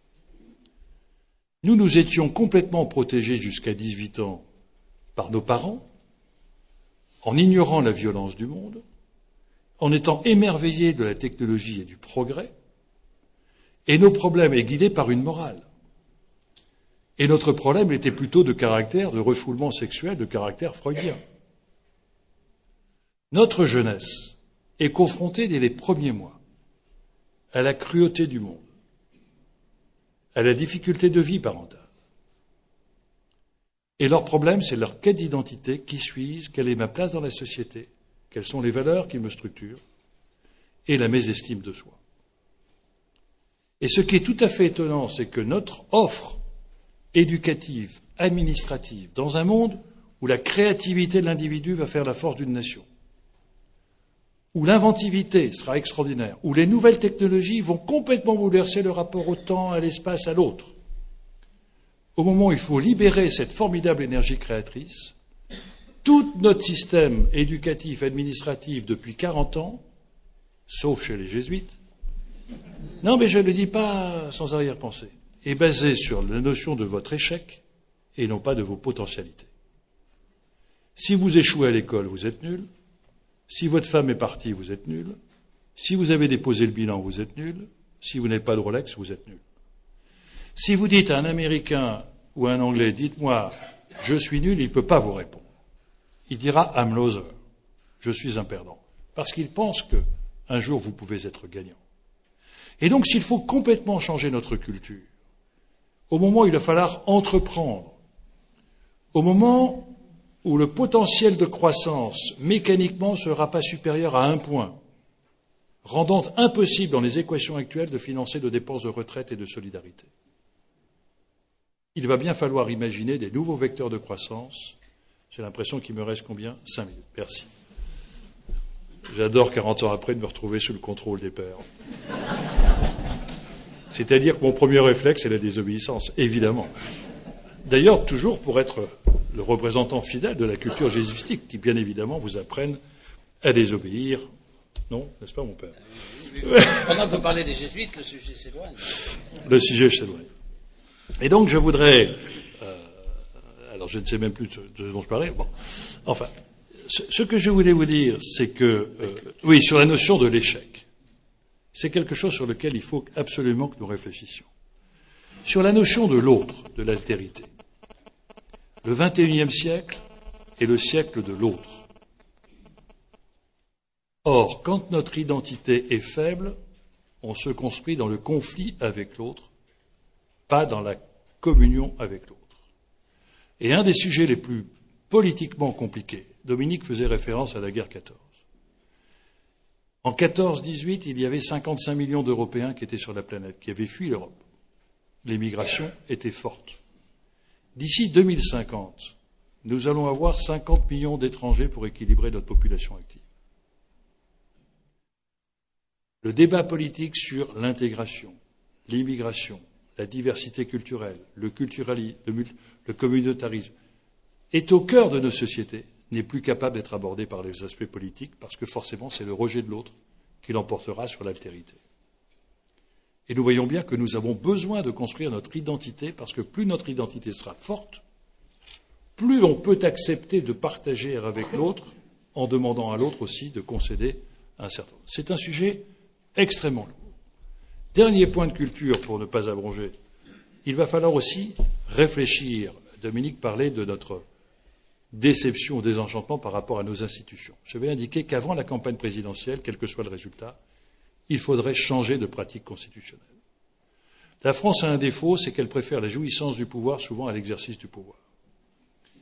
Nous étions complètement protégés jusqu'à 18 ans par nos parents, en ignorant la violence du monde, en étant émerveillés de la technologie et du progrès, et nos problèmes étaient guidés par une morale. Et notre problème était plutôt de caractère, de refoulement sexuel, de caractère freudien. Notre jeunesse est confrontée dès les premiers mois à la cruauté du monde, à la difficulté de vie parentale. Et leur problème, c'est leur quête d'identité. Qui suis-je? Quelle est ma place dans la société? Quelles sont les valeurs qui me structurent? Et la mésestime de soi. Et ce qui est tout à fait étonnant, c'est que notre offre éducative, administrative, dans un monde où la créativité de l'individu va faire la force d'une nation, où l'inventivité sera extraordinaire, où les nouvelles technologies vont complètement bouleverser le rapport au temps, à l'espace, à l'autre. Au moment où il faut libérer cette formidable énergie créatrice, tout notre système éducatif, administratif, depuis 40 ans, sauf chez les jésuites, non mais je ne le dis pas sans arrière-pensée, est basé sur la notion de votre échec et non pas de vos potentialités. Si vous échouez à l'école, vous êtes nul. Si votre femme est partie, vous êtes nul. Si vous avez déposé le bilan, vous êtes nul. Si vous n'avez pas de Rolex, vous êtes nul. Si vous dites à un Américain ou à un Anglais, dites-moi, je suis nul, il ne peut pas vous répondre. Il dira, I'm loser, je suis un perdant. Parce qu'il pense qu'un jour, vous pouvez être gagnant. Et donc, s'il faut complètement changer notre culture, au moment où il va falloir entreprendre, au moment où le potentiel de croissance mécaniquement ne sera pas supérieur à 1 point, rendant impossible dans les équations actuelles de financer nos dépenses de retraite et de solidarité. Il va bien falloir imaginer des nouveaux vecteurs de croissance. J'ai l'impression qu'il me reste combien? 5 minutes. Merci. J'adore, 40 ans après, de me retrouver sous le contrôle des pairs. C'est-à-dire que mon premier réflexe, c'est la désobéissance, évidemment. D'ailleurs, toujours pour être le représentant fidèle de la culture jésuitique, qui, bien évidemment, vous apprennent à désobéir. Non, n'est-ce pas, mon père? Pendant qu'on peut parler des jésuites, le sujet s'éloigne. Le sujet s'éloigne. Et donc, je voudrais... alors, je ne sais même plus de ce dont je parlais. Bon. Enfin, ce que je voulais vous dire, c'est que... oui, sur la notion de l'échec. C'est quelque chose sur lequel il faut absolument que nous réfléchissions. Sur la notion de l'autre, de l'altérité. Le XXIe siècle est le siècle de l'autre. Or, quand notre identité est faible, on se construit dans le conflit avec l'autre, pas dans la communion avec l'autre. Et un des sujets les plus politiquement compliqués, Dominique faisait référence à la guerre 14. En 14-18, il y avait 55 millions d'Européens qui étaient sur la planète, qui avaient fui l'Europe. L'émigration était forte. D'ici 2050, nous allons avoir 50 millions d'étrangers pour équilibrer notre population active. Le débat politique sur l'intégration, l'immigration, la diversité culturelle, le communautarisme, est au cœur de nos sociétés, n'est plus capable d'être abordé par les aspects politiques, parce que forcément c'est le rejet de l'autre qui l'emportera sur l'altérité. Et nous voyons bien que nous avons besoin de construire notre identité, parce que plus notre identité sera forte, plus on peut accepter de partager avec l'autre, en demandant à l'autre aussi de concéder un certain nombre. C'est un sujet extrêmement lourd. Dernier point de culture, pour ne pas abroger, il va falloir aussi réfléchir. Dominique parlait de notre déception ou désenchantement par rapport à nos institutions. Je vais indiquer qu'avant la campagne présidentielle, quel que soit le résultat, il faudrait changer de pratique constitutionnelle. La France a un défaut, c'est qu'elle préfère la jouissance du pouvoir souvent à l'exercice du pouvoir.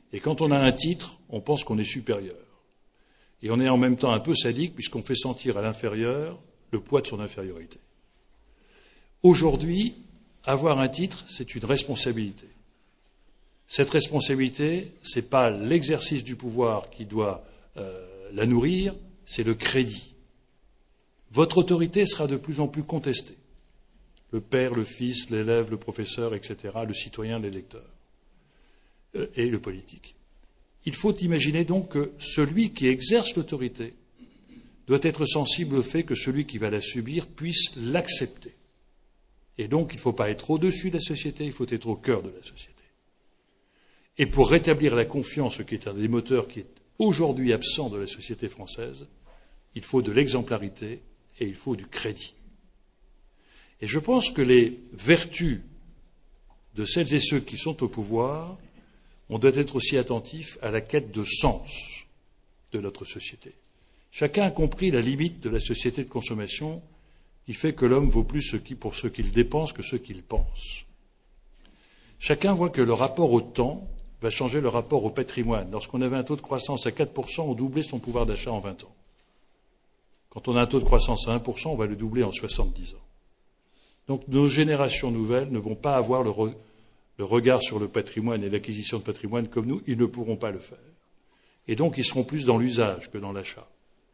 Et quand on a un titre, on pense qu'on est supérieur. Et on est en même temps un peu sadique puisqu'on fait sentir à l'inférieur le poids de son infériorité. Aujourd'hui, avoir un titre, c'est une responsabilité. Cette responsabilité, ce n'est pas l'exercice du pouvoir qui doit la nourrir, c'est le crédit. Votre autorité sera de plus en plus contestée. Le père, le fils, l'élève, le professeur, etc., le citoyen, l'électeur et le politique. Il faut imaginer donc que celui qui exerce l'autorité doit être sensible au fait que celui qui va la subir puisse l'accepter. Et donc, il ne faut pas être au-dessus de la société, il faut être au cœur de la société. Et pour rétablir la confiance, qui est un des moteurs qui est aujourd'hui absent de la société française, il faut de l'exemplarité et il faut du crédit. Et je pense que les vertus de celles et ceux qui sont au pouvoir, on doit être aussi attentif à la quête de sens de notre société. Chacun a compris la limite de la société de consommation qui fait que l'homme vaut plus pour ce qu'il dépense que ce qu'il pense. Chacun voit que le rapport au temps va changer le rapport au patrimoine. Lorsqu'on avait un taux de croissance à 4%, on doublait son pouvoir d'achat en 20 ans. Quand on a un taux de croissance à 1%, on va le doubler en 70 ans. Donc nos générations nouvelles ne vont pas avoir le regard sur le patrimoine et l'acquisition de patrimoine comme nous, ils ne pourront pas le faire. Et donc ils seront plus dans l'usage que dans l'achat.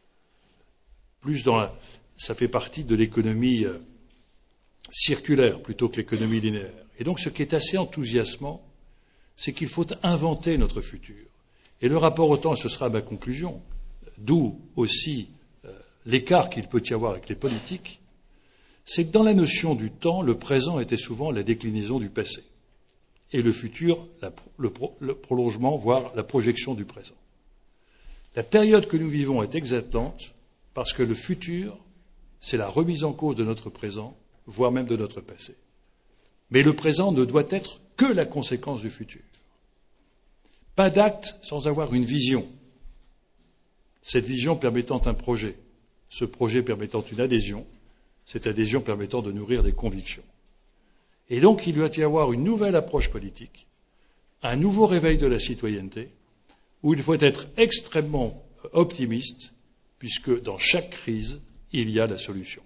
Ça fait partie de l'économie circulaire plutôt que l'économie linéaire. Et donc ce qui est assez enthousiasmant, c'est qu'il faut inventer notre futur. Et le rapport au temps, et ce sera ma conclusion, d'où aussi l'écart qu'il peut y avoir avec les politiques, c'est que dans la notion du temps, le présent était souvent la déclinaison du passé. Et le futur, le prolongement, voire la projection du présent. La période que nous vivons est exaltante parce que le futur, c'est la remise en cause de notre présent, voire même de notre passé. Mais le présent ne doit être que la conséquence du futur. Pas d'acte sans avoir une vision. Cette vision permettant un projet, ce projet permettant une adhésion, cette adhésion permettant de nourrir des convictions. Et donc il doit y avoir une nouvelle approche politique, un nouveau réveil de la citoyenneté, où il faut être extrêmement optimiste, puisque dans chaque crise, il y a la solution.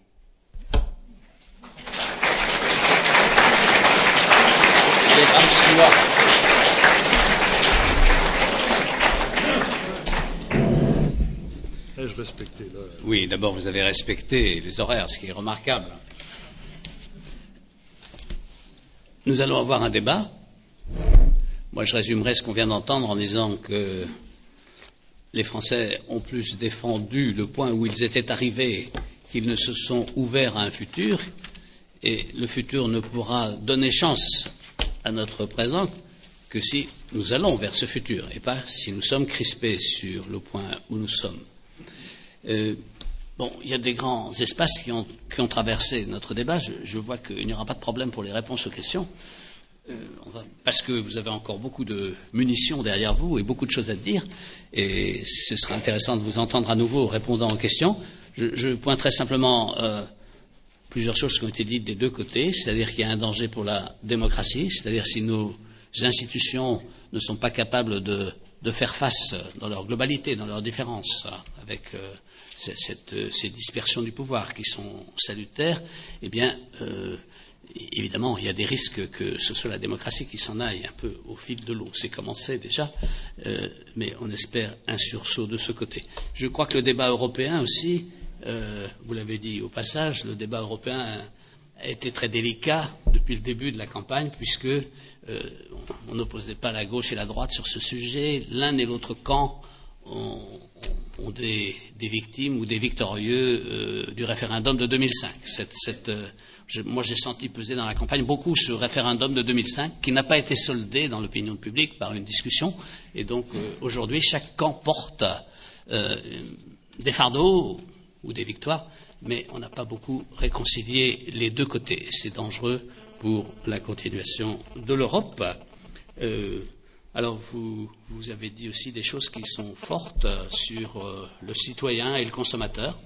Ai-je respecté l'heure ? Oui, d'abord vous avez respecté les horaires, ce qui est remarquable. Nous allons avoir un débat. Moi, je résumerai ce qu'on vient d'entendre en disant que les Français ont plus défendu le point où ils étaient arrivés qu'ils ne se sont ouverts à un futur, et le futur ne pourra donner chance à notre présent que si nous allons vers ce futur, et pas si nous sommes crispés sur le point où nous sommes. Il y a des grands espaces qui ont traversé notre débat. Je vois qu'il n'y aura pas de problème pour les réponses aux questions, parce que vous avez encore beaucoup de munitions derrière vous et beaucoup de choses à dire, et ce sera intéressant de vous entendre à nouveau répondant aux questions. Je pointerai simplement plusieurs choses qui ont été dites des deux côtés, c'est-à-dire qu'il y a un danger pour la démocratie, c'est-à-dire si nos institutions ne sont pas capables de faire face dans leur globalité, dans leurs différences, avec ces dispersions du pouvoir qui sont salutaires, eh bien, évidemment, il y a des risques que ce soit la démocratie qui s'en aille un peu au fil de l'eau. C'est commencé déjà, mais on espère un sursaut de ce côté. Je crois que le débat européen aussi, vous l'avez dit au passage, le débat européen a été très délicat depuis le début de la campagne, puisque on n'opposait pas la gauche et la droite sur ce sujet. L'un et l'autre camp ont des victimes ou des victorieux du référendum de 2005. Moi, j'ai senti peser dans la campagne beaucoup ce référendum de 2005 qui n'a pas été soldé dans l'opinion publique par une discussion. Et donc, aujourd'hui, chaque camp porte des fardeaux ou des victoires, mais on n'a pas beaucoup réconcilié les deux côtés. Et c'est dangereux pour la continuation de l'Europe. Alors, vous avez dit aussi des choses qui sont fortes sur le citoyen et le consommateur.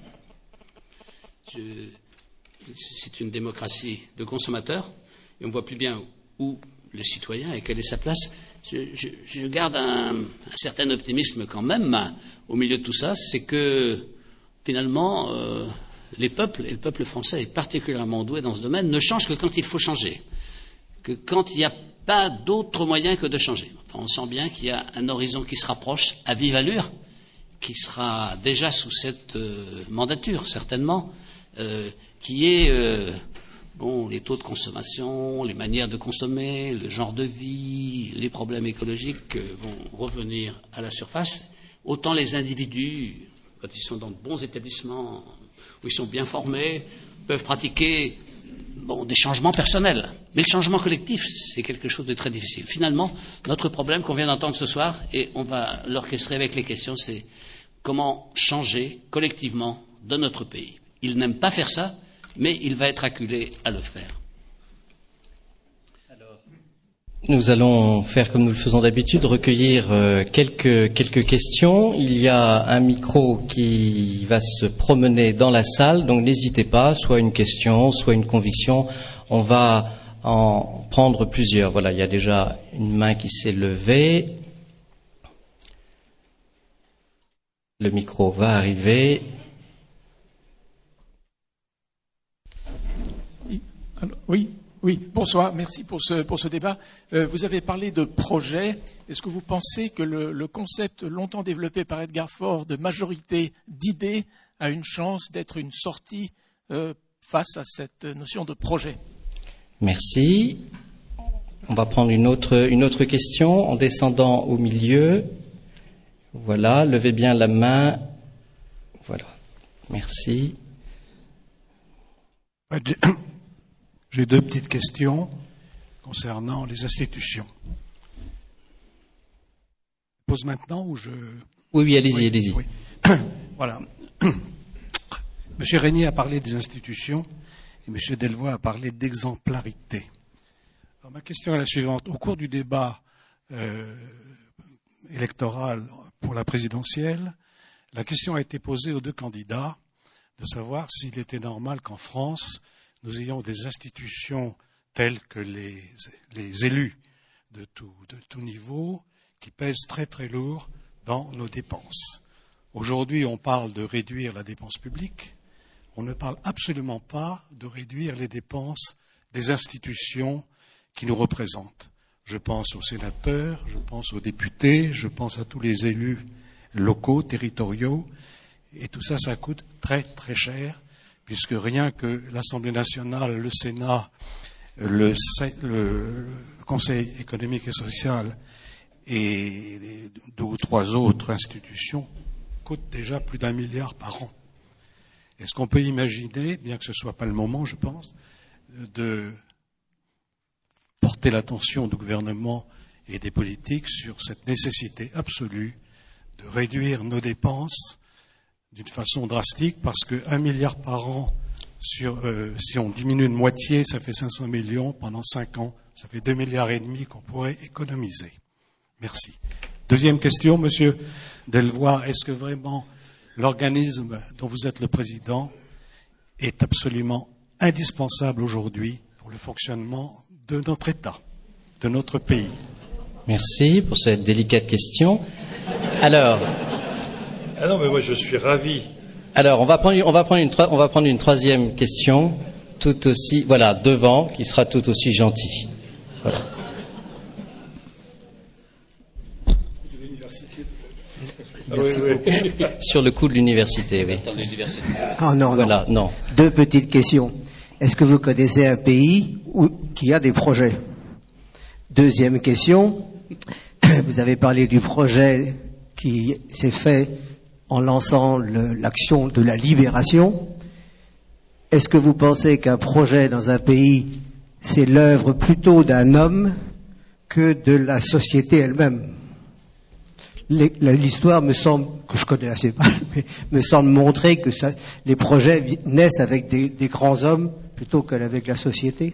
C'est une démocratie de consommateurs, et on ne voit plus bien où le citoyen et quelle est sa place. Je garde un certain optimisme quand même au milieu de tout ça, c'est que finalement les peuples, et le peuple français est particulièrement doué dans ce domaine, ne changent que quand il faut changer, que quand il n'y a pas d'autre moyen que de changer. Enfin, on sent bien qu'il y a un horizon qui se rapproche à vive allure, qui sera déjà sous cette mandature certainement, qui est les taux de consommation, les manières de consommer, le genre de vie, les problèmes écologiques vont revenir à la surface. Autant les individus, quand ils sont dans de bons établissements, où ils sont bien formés, peuvent pratiquer des changements personnels. Mais le changement collectif, c'est quelque chose de très difficile. Finalement, notre problème qu'on vient d'entendre ce soir, et on va l'orchestrer avec les questions, c'est comment changer collectivement dans notre pays. Ils n'aiment pas faire ça, mais il va être acculé à le faire. Nous allons faire comme nous le faisons d'habitude, recueillir quelques questions. Il y a un micro qui va se promener dans la salle, donc n'hésitez pas, soit une question, soit une conviction. On va en prendre plusieurs. Voilà, il y a déjà une main qui s'est levée. Le micro va arriver. Oui, bonsoir, merci pour ce débat. Vous avez parlé de projet. Est-ce que vous pensez que le concept longtemps développé par Edgar Faure de majorité d'idées a une chance d'être une sortie face à cette notion de projet? Merci. On va prendre une autre question en descendant au milieu. Voilà, levez bien la main. Voilà, merci. J'ai deux petites questions concernant les institutions. Je pose maintenant ou je... Oui, allez-y. Oui. Voilà. Monsieur Régnier a parlé des institutions et Monsieur Delvoye a parlé d'exemplarité. Alors, ma question est la suivante. Au cours du débat électoral pour la présidentielle, la question a été posée aux deux candidats de savoir s'il était normal qu'en France, nous ayons des institutions telles que les élus de tout niveau qui pèsent très très lourd dans nos dépenses. Aujourd'hui, on parle de réduire la dépense publique. On ne parle absolument pas de réduire les dépenses des institutions qui nous représentent. Je pense aux sénateurs, je pense aux députés, je pense à tous les élus locaux, territoriaux. Et tout ça, ça coûte très très cher, puisque rien que l'Assemblée nationale, le Sénat, le Conseil économique et social et deux ou trois autres institutions coûtent déjà plus d'1 milliard par an. Est-ce qu'on peut imaginer, bien que ce ne soit pas le moment, je pense, de porter l'attention du gouvernement et des politiques sur cette nécessité absolue de réduire nos dépenses d'une façon drastique, parce que 1 milliard par an, si on diminue de moitié, ça fait 500 millions pendant 5 ans, ça fait 2,5 milliards qu'on pourrait économiser. Merci. Deuxième question, Monsieur Delvoye, est-ce que vraiment l'organisme dont vous êtes le président est absolument indispensable aujourd'hui pour le fonctionnement de notre État, de notre pays? Merci pour cette délicate question. Alors... Ah non, mais moi je suis ravi. Alors, on va prendre une troisième question, tout aussi, voilà, devant, qui sera tout aussi gentil. Voilà. Oui. Sur le coup de l'université, oui. Ah non, voilà, non. Deux petites questions. Est-ce que vous connaissez un pays qui a des projets? Deuxième question. Vous avez parlé du projet qui s'est fait en lançant l'action de la libération. Est-ce que vous pensez qu'un projet dans un pays, c'est l'œuvre plutôt d'un homme que de la société elle-même? L'histoire me semble, que je connais assez mal, mais me semble montrer que les projets naissent avec des grands hommes plutôt qu'avec la société.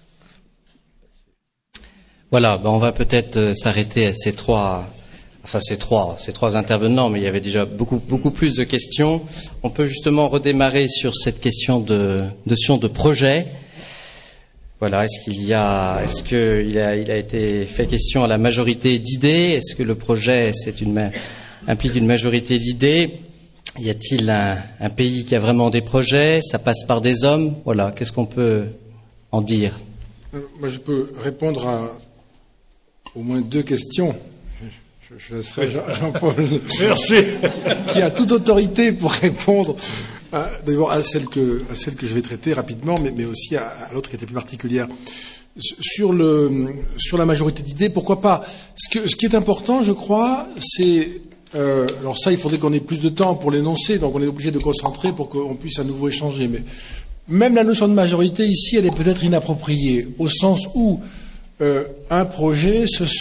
Voilà, on va peut-être s'arrêter à ces trois intervenants, mais il y avait déjà beaucoup plus de questions. On peut justement redémarrer sur cette question de projet. Voilà, est-ce qu'il a été fait question à la majorité d'idées? Est-ce que le projet implique une majorité d'idées? Y a-t-il un pays qui a vraiment des projets? Ça passe par des hommes? Voilà, qu'est-ce qu'on peut en dire? Moi, je peux répondre à au moins 2 questions. Je laisserai Jean-Paul, merci, qui a toute autorité pour répondre. D'abord à celle que je vais traiter rapidement, mais aussi à l'autre qui était plus particulière. Sur la majorité d'idées, pourquoi pas? Ce qui est important, je crois, c'est alors ça, il faudrait qu'on ait plus de temps pour l'énoncer, donc on est obligé de concentrer pour qu'on puisse à nouveau échanger. Mais même la notion de majorité ici, elle est peut-être inappropriée, au sens où un projet,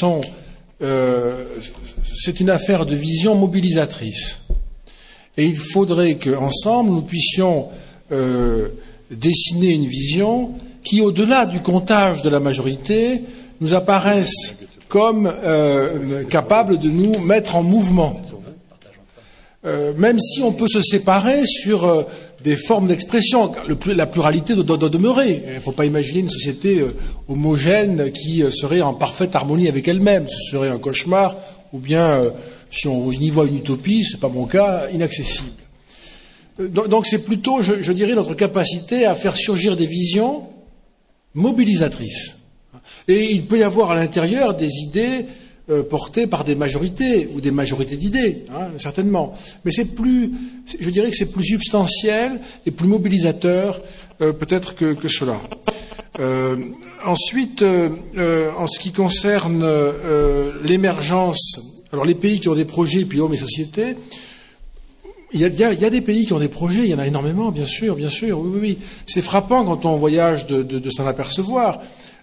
c'est une affaire de vision mobilisatrice. Et il faudrait qu'ensemble, nous puissions dessiner une vision qui, au-delà du comptage de la majorité, nous apparaisse comme capable de nous mettre en mouvement. Même si on peut se séparer sur des formes d'expression, la pluralité doit demeurer. Il ne faut pas imaginer une société homogène qui serait en parfaite harmonie avec elle-même. Ce serait un cauchemar, ou bien, si on y voit une utopie, c'est pas mon cas, inaccessible. Donc c'est plutôt, je dirais, notre capacité à faire surgir des visions mobilisatrices. Et il peut y avoir à l'intérieur des idées portées par des majorités ou des majorités d'idées, certainement. Mais je dirais que c'est plus substantiel et plus mobilisateur peut-être que cela. Ensuite, en ce qui concerne l'émergence, alors les pays qui ont des projets, puis hommes et sociétés, il y a des pays qui ont des projets, il y en a énormément, bien sûr, oui. C'est frappant quand on voyage de s'en apercevoir.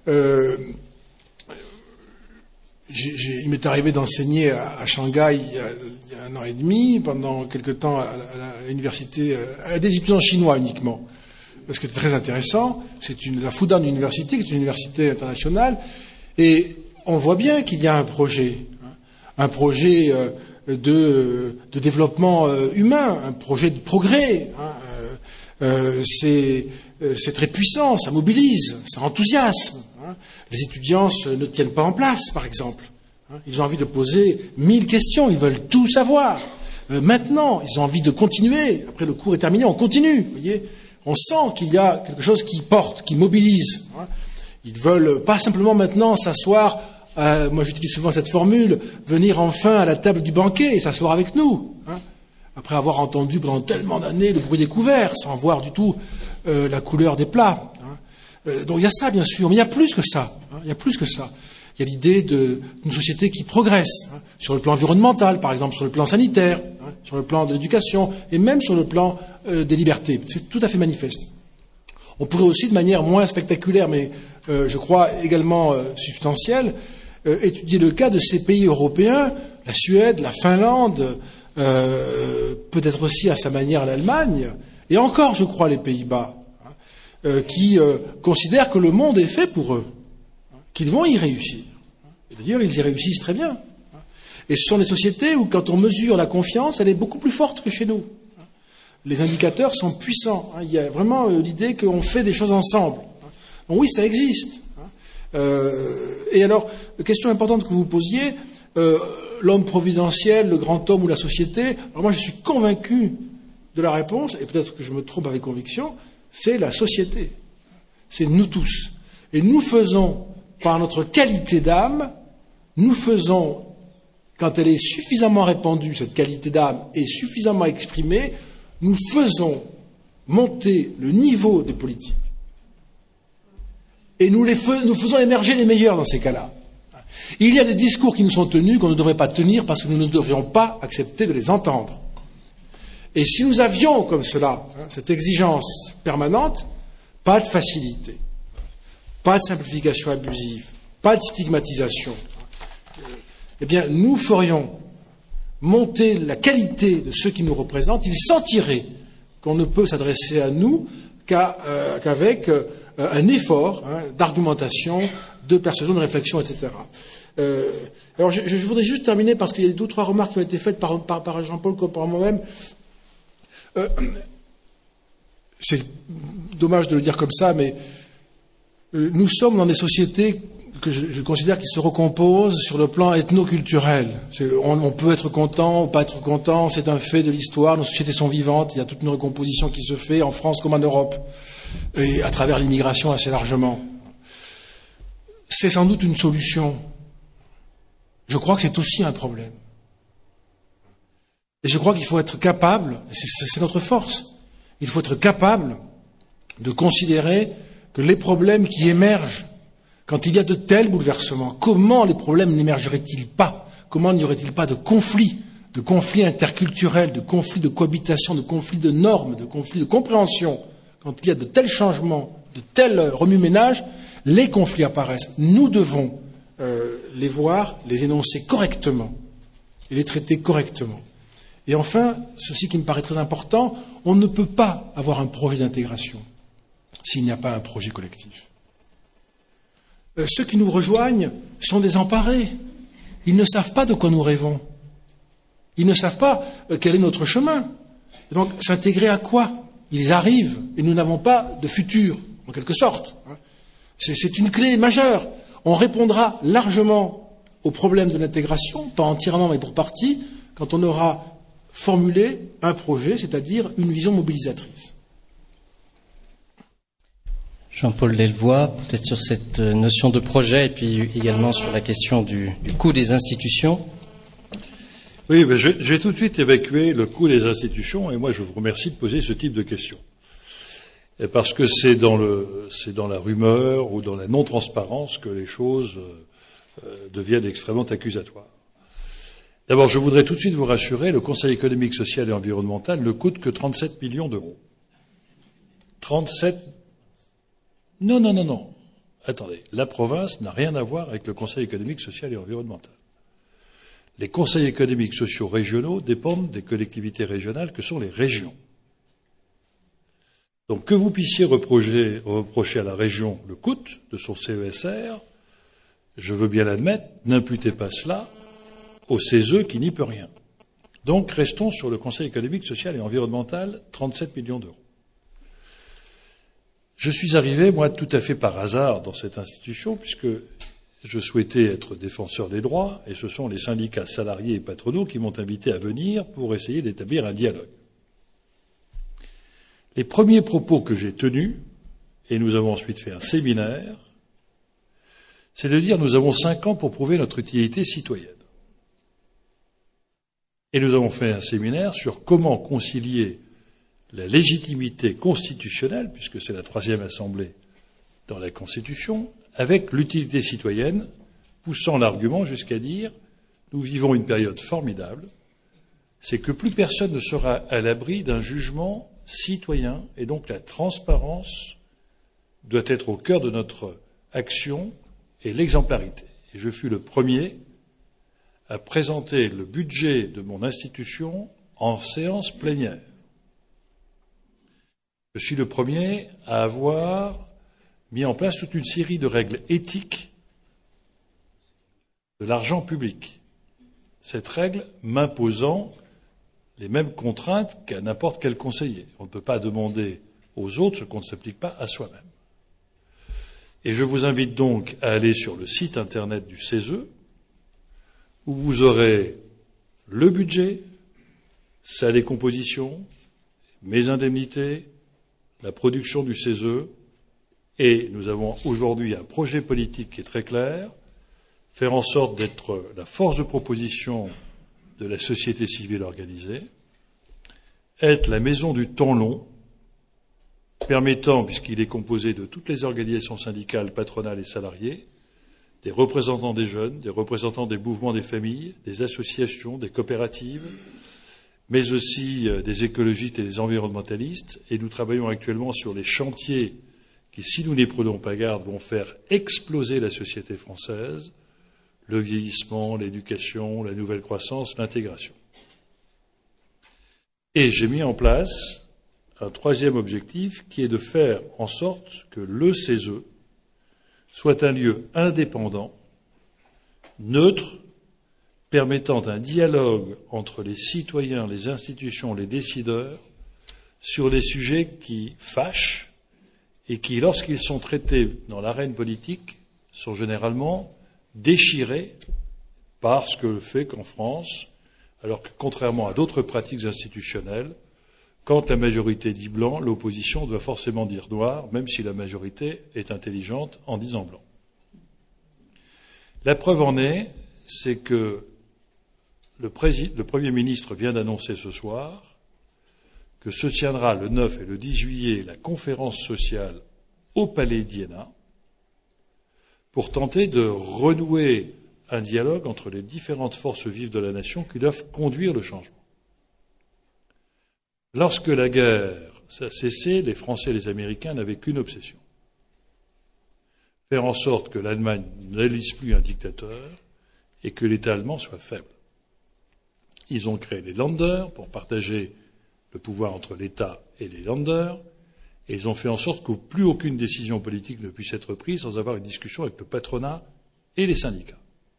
Il m'est arrivé d'enseigner à Shanghai il y a 1 an et demi, pendant quelque temps à l'université, à des étudiants chinois uniquement. Ce qui était très intéressant, c'est la Fudan University, qui est une université internationale, et on voit bien qu'il y a un projet de développement humain, un projet de progrès. C'est très puissant, ça mobilise, ça enthousiasme. Les étudiants ne tiennent pas en place, par exemple. Ils ont envie de poser 1000 questions, ils veulent tout savoir. Maintenant, ils ont envie de continuer. Après le cours est terminé, on continue. Vous voyez, on sent qu'il y a quelque chose qui porte, qui mobilise. Ils veulent pas simplement maintenant s'asseoir. Moi, j'utilise souvent cette formule, venir enfin à la table du banquet et s'asseoir avec nous. Après avoir entendu pendant tellement d'années le bruit des couverts, sans voir du tout la couleur des plats. Donc il y a ça, bien sûr, mais il y a plus que ça. Il y a l'idée d'une société qui progresse, sur le plan environnemental, par exemple, sur le plan sanitaire, sur le plan de l'éducation, et même sur le plan des libertés. C'est tout à fait manifeste. On pourrait aussi, de manière moins spectaculaire, mais je crois également substantielle, étudier le cas de ces pays européens, la Suède, la Finlande, peut-être aussi à sa manière l'Allemagne, et encore, je crois, les Pays-Bas, qui considèrent que le monde est fait pour eux, qu'ils vont y réussir. Et d'ailleurs, ils y réussissent très bien. Et ce sont des sociétés où, quand on mesure la confiance, elle est beaucoup plus forte que chez nous. Les indicateurs sont puissants. Il y a vraiment l'idée qu'on fait des choses ensemble. Donc oui, ça existe. Et alors, question importante que vous posiez, l'homme providentiel, le grand homme ou la société, alors moi je suis convaincu de la réponse, et peut-être que je me trompe avec conviction, c'est la société. C'est nous tous. Et nous faisons, par notre qualité d'âme, nous faisons, quand elle est suffisamment répandue, cette qualité d'âme est suffisamment exprimée, nous faisons monter le niveau des politiques. Et nous faisons émerger les meilleurs dans ces cas-là. Il y a des discours qui nous sont tenus qu'on ne devrait pas tenir parce que nous ne devrions pas accepter de les entendre. Et si nous avions comme cela, cette exigence permanente, pas de facilité, pas de simplification abusive, pas de stigmatisation, eh bien nous ferions monter la qualité de ceux qui nous représentent. Ils sentiraient qu'on ne peut s'adresser à nous qu'avec un effort d'argumentation, de persuasion, de réflexion, etc. Alors je voudrais juste terminer parce qu'il y a 2 ou 3 remarques qui ont été faites par Jean-Paul comme par moi-même. C'est dommage de le dire comme ça, mais Nous sommes dans des sociétés que je considère qui se recomposent sur le plan ethno-culturel. On peut être content ou pas être content, c'est un fait de l'histoire, nos sociétés sont vivantes, il y a toute une recomposition qui se fait en France comme en Europe, et à travers l'immigration assez largement. C'est sans doute une solution. Je crois que c'est aussi un problème. Et je crois qu'il faut être capable, et c'est notre force, il faut être capable de considérer que les problèmes qui émergent quand il y a de tels bouleversements, comment les problèmes n'émergeraient-ils pas? Comment n'y aurait-il pas de conflits interculturels, de conflits de cohabitation, de conflits de normes, de conflits de compréhension? Quand il y a de tels changements, de tels remue-ménages, les conflits apparaissent. Nous devons les voir, les énoncer correctement et les traiter correctement. Et enfin, ceci qui me paraît très important, on ne peut pas avoir un projet d'intégration s'il n'y a pas un projet collectif. Ceux qui nous rejoignent sont désemparés. Ils ne savent pas de quoi nous rêvons. Ils ne savent pas quel est notre chemin. Et donc, s'intégrer à quoi? Ils arrivent et nous n'avons pas de futur, en quelque sorte. C'est une clé majeure. On répondra largement aux problèmes de l'intégration, pas entièrement mais pour partie, quand on aura formulé un projet, c'est-à-dire une vision mobilisatrice. Jean-Paul Delvoye, peut-être sur cette notion de projet et puis également sur la question du coût des institutions. Oui, mais j'ai tout de suite évacué le coût des institutions et moi je vous remercie de poser ce type de questions. Et parce que c'est dans la rumeur ou dans la non-transparence que les choses deviennent extrêmement accusatoires. D'abord, je voudrais tout de suite vous rassurer, le Conseil économique, social et environnemental ne coûte que 37 millions d'euros. 37. Non. Attendez, la province n'a rien à voir avec le Conseil économique, social et environnemental. Les conseils économiques sociaux régionaux dépendent des collectivités régionales que sont les régions. Donc que vous puissiez reprocher à la région le coût de son CESR, je veux bien l'admettre, n'imputez pas cela au CESE qui n'y peut rien. Donc restons sur le Conseil économique, social et environnemental, 37 millions d'euros. Je suis arrivé, moi, tout à fait par hasard dans cette institution, puisque je souhaitais être défenseur des droits, et ce sont les syndicats salariés et patronaux qui m'ont invité à venir pour essayer d'établir un dialogue. Les premiers propos que j'ai tenus, et nous avons ensuite fait un séminaire, c'est de dire nous avons 5 ans pour prouver notre utilité citoyenne. Et nous avons fait un séminaire sur comment concilier la légitimité constitutionnelle, puisque c'est la 3e assemblée dans la Constitution, avec l'utilité citoyenne, poussant l'argument jusqu'à dire nous vivons une période formidable, c'est que plus personne ne sera à l'abri d'un jugement citoyen, et donc la transparence doit être au cœur de notre action et l'exemplarité. Et je fus le premier à présenter le budget de mon institution en séance plénière. Je suis le premier à avoir mis en place toute une série de règles éthiques de l'argent public. Cette règle m'imposant les mêmes contraintes qu'à n'importe quel conseiller. On ne peut pas demander aux autres ce qu'on ne s'applique pas à soi-même. Et je vous invite donc à aller sur le site internet du CESE, où vous aurez le budget, sa décomposition, mes indemnités, la production du CESE, et nous avons aujourd'hui un projet politique qui est très clair, faire en sorte d'être la force de proposition de la société civile organisée, être la maison du temps long, permettant, puisqu'il est composé de toutes les organisations syndicales, patronales et salariées, des représentants des jeunes, des représentants des mouvements des familles, des associations, des coopératives, mais aussi des écologistes et des environnementalistes. Et nous travaillons actuellement sur les chantiers qui, si nous n'y prenons pas garde, vont faire exploser la société française, le vieillissement, l'éducation, la nouvelle croissance, l'intégration. Et j'ai mis en place un 3e objectif qui est de faire en sorte que le CESE soit un lieu indépendant, neutre, permettant un dialogue entre les citoyens, les institutions, les décideurs sur les sujets qui fâchent et qui, lorsqu'ils sont traités dans l'arène politique, sont généralement déchirés par ce que fait qu'en France, alors que contrairement à d'autres pratiques institutionnelles, quand la majorité dit blanc, l'opposition doit forcément dire noir, même si la majorité est intelligente en disant blanc. La preuve en est, c'est que le Premier ministre vient d'annoncer ce soir que se tiendra le 9 et le 10 juillet la conférence sociale au Palais d'Iéna pour tenter de renouer un dialogue entre les différentes forces vives de la nation qui doivent conduire le changement. Lorsque la guerre a cessé, les Français et les Américains n'avaient qu'une obsession. Faire en sorte que l'Allemagne n'élise plus un dictateur et que l'État allemand soit faible. Ils ont créé les Länder pour partager le pouvoir entre l'État et les Länder, et ils ont fait en sorte que plus aucune décision politique ne puisse être prise sans avoir une discussion avec le patronat et les syndicats.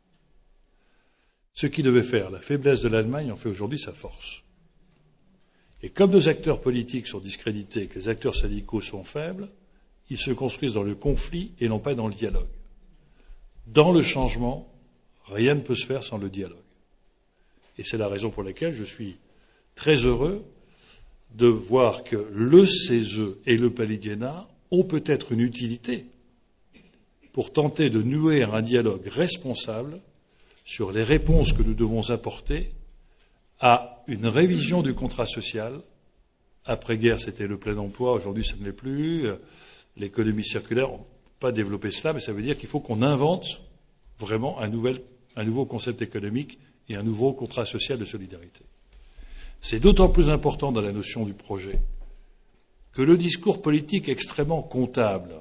Ce qui devait faire la faiblesse de l'Allemagne en fait aujourd'hui sa force. Et comme nos acteurs politiques sont discrédités et que les acteurs syndicaux sont faibles, ils se construisent dans le conflit et non pas dans le dialogue. Dans le changement, rien ne peut se faire sans le dialogue. Et c'est la raison pour laquelle je suis très heureux de voir que le CESE et le Palais d'Iéna ont peut-être une utilité pour tenter de nouer un dialogue responsable sur les réponses que nous devons apporter à une révision du contrat social. Après-guerre, c'était le plein emploi, aujourd'hui ça ne l'est plus. L'économie circulaire, on ne peut pas développer cela, mais ça veut dire qu'il faut qu'on invente vraiment un nouveau concept économique et un nouveau contrat social de solidarité. C'est d'autant plus important dans la notion du projet que le discours politique extrêmement comptable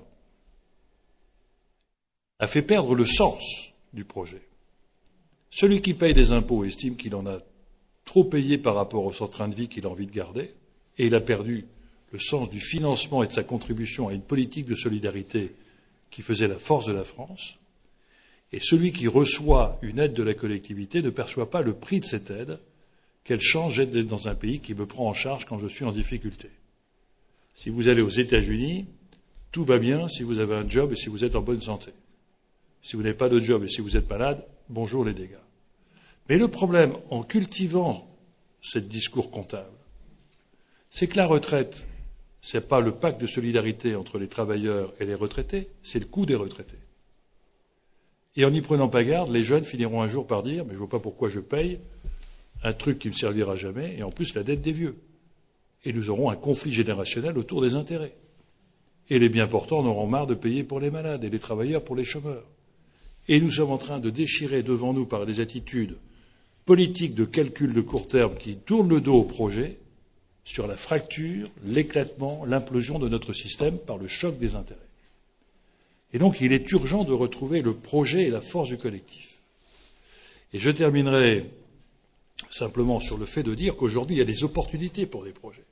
a fait perdre le sens du projet. Celui qui paye des impôts estime qu'il en a trop payé par rapport au train de vie qu'il a envie de garder, et il a perdu le sens du financement et de sa contribution à une politique de solidarité qui faisait la force de la France. Et celui qui reçoit une aide de la collectivité ne perçoit pas le prix de cette aide. Quelle chance j'ai d'être dans un pays qui me prend en charge quand je suis en difficulté. Si vous allez aux États-Unis, tout va bien si vous avez un job et si vous êtes en bonne santé. Si vous n'avez pas de job et si vous êtes malade, bonjour les dégâts. Mais le problème, en cultivant ce discours comptable, c'est que la retraite, ce n'est pas le pacte de solidarité entre les travailleurs et les retraités, c'est le coût des retraités. Et en n'y prenant pas garde, les jeunes finiront un jour par dire « mais je ne vois pas pourquoi je paye un truc qui ne me servira jamais, et en plus la dette des vieux. » Et nous aurons un conflit générationnel autour des intérêts. Et les bien portants en auront marre de payer pour les malades, et les travailleurs pour les chômeurs. Et nous sommes en train de déchirer devant nous par des attitudes politiques de calcul de court terme qui tournent le dos au projet sur la fracture, l'éclatement, l'implosion de notre système par le choc des intérêts. Et donc il est urgent de retrouver le projet et la force du collectif. Et je terminerai simplement sur le fait de dire qu'aujourd'hui il y a des opportunités pour des projets.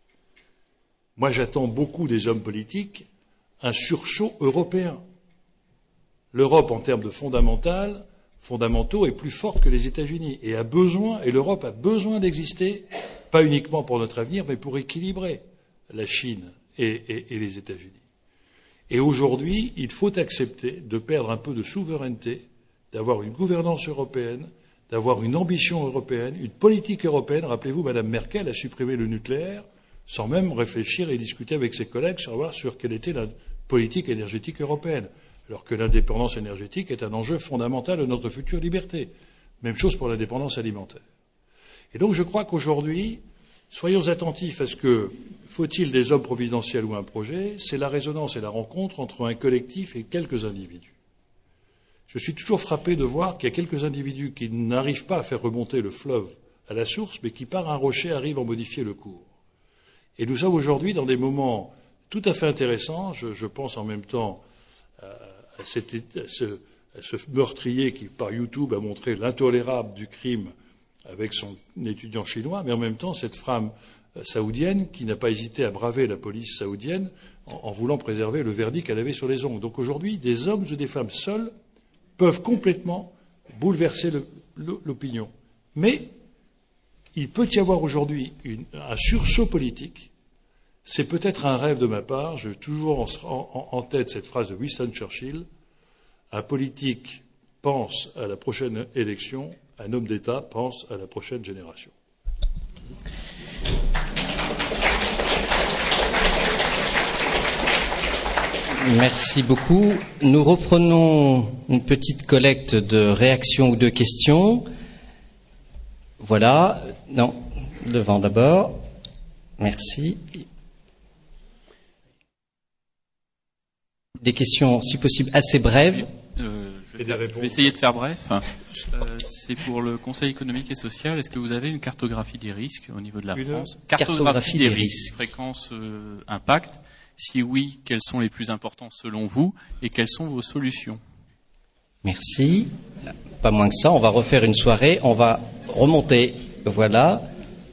Moi j'attends beaucoup des hommes politiques un sursaut européen. L'Europe en termes de fondamentaux est plus forte que les États-Unis et l'Europe a besoin d'exister, pas uniquement pour notre avenir, mais pour équilibrer la Chine et les États-Unis. Et aujourd'hui, il faut accepter de perdre un peu de souveraineté, d'avoir une gouvernance européenne, d'avoir une ambition européenne, une politique européenne. Rappelez-vous, Mme Merkel a supprimé le nucléaire sans même réfléchir et discuter avec ses collègues sur quelle était la politique énergétique européenne, alors que l'indépendance énergétique est un enjeu fondamental de notre future liberté. Même chose pour l'indépendance alimentaire. Et donc je crois qu'aujourd'hui, soyons attentifs à ce que faut-il des hommes providentiels ou un projet, c'est la résonance et la rencontre entre un collectif et quelques individus. Je suis toujours frappé de voir qu'il y a quelques individus qui n'arrivent pas à faire remonter le fleuve à la source, mais qui, par un rocher, arrivent à modifier le cours. Et nous sommes aujourd'hui dans des moments tout à fait intéressants. Je pense en même temps à ce meurtrier qui, par YouTube, a montré l'intolérable du crime avec son étudiant chinois, mais en même temps cette femme saoudienne qui n'a pas hésité à braver la police saoudienne en voulant préserver le verdict qu'elle avait sur les ongles. Donc aujourd'hui, des hommes ou des femmes seuls peuvent complètement bouleverser l'opinion. Mais il peut y avoir aujourd'hui un sursaut politique C'est peut-être un rêve de ma part, j'ai toujours en tête cette phrase de Winston Churchill, un politique pense à la prochaine élection, un homme d'État pense à la prochaine génération. Merci beaucoup. Nous reprenons une petite collecte de réactions ou de questions. Voilà. Non, devant d'abord. Merci. Des questions, si possible, assez brèves. Je vais essayer de faire bref. C'est pour le Conseil économique et social. Est-ce que vous avez une cartographie des risques au niveau de la France? Cartographie des risques. Fréquence, impact. Si oui, quels sont les plus importants selon vous et quelles sont vos solutions? Merci. Pas moins que ça. On va refaire une soirée. On va remonter. Voilà.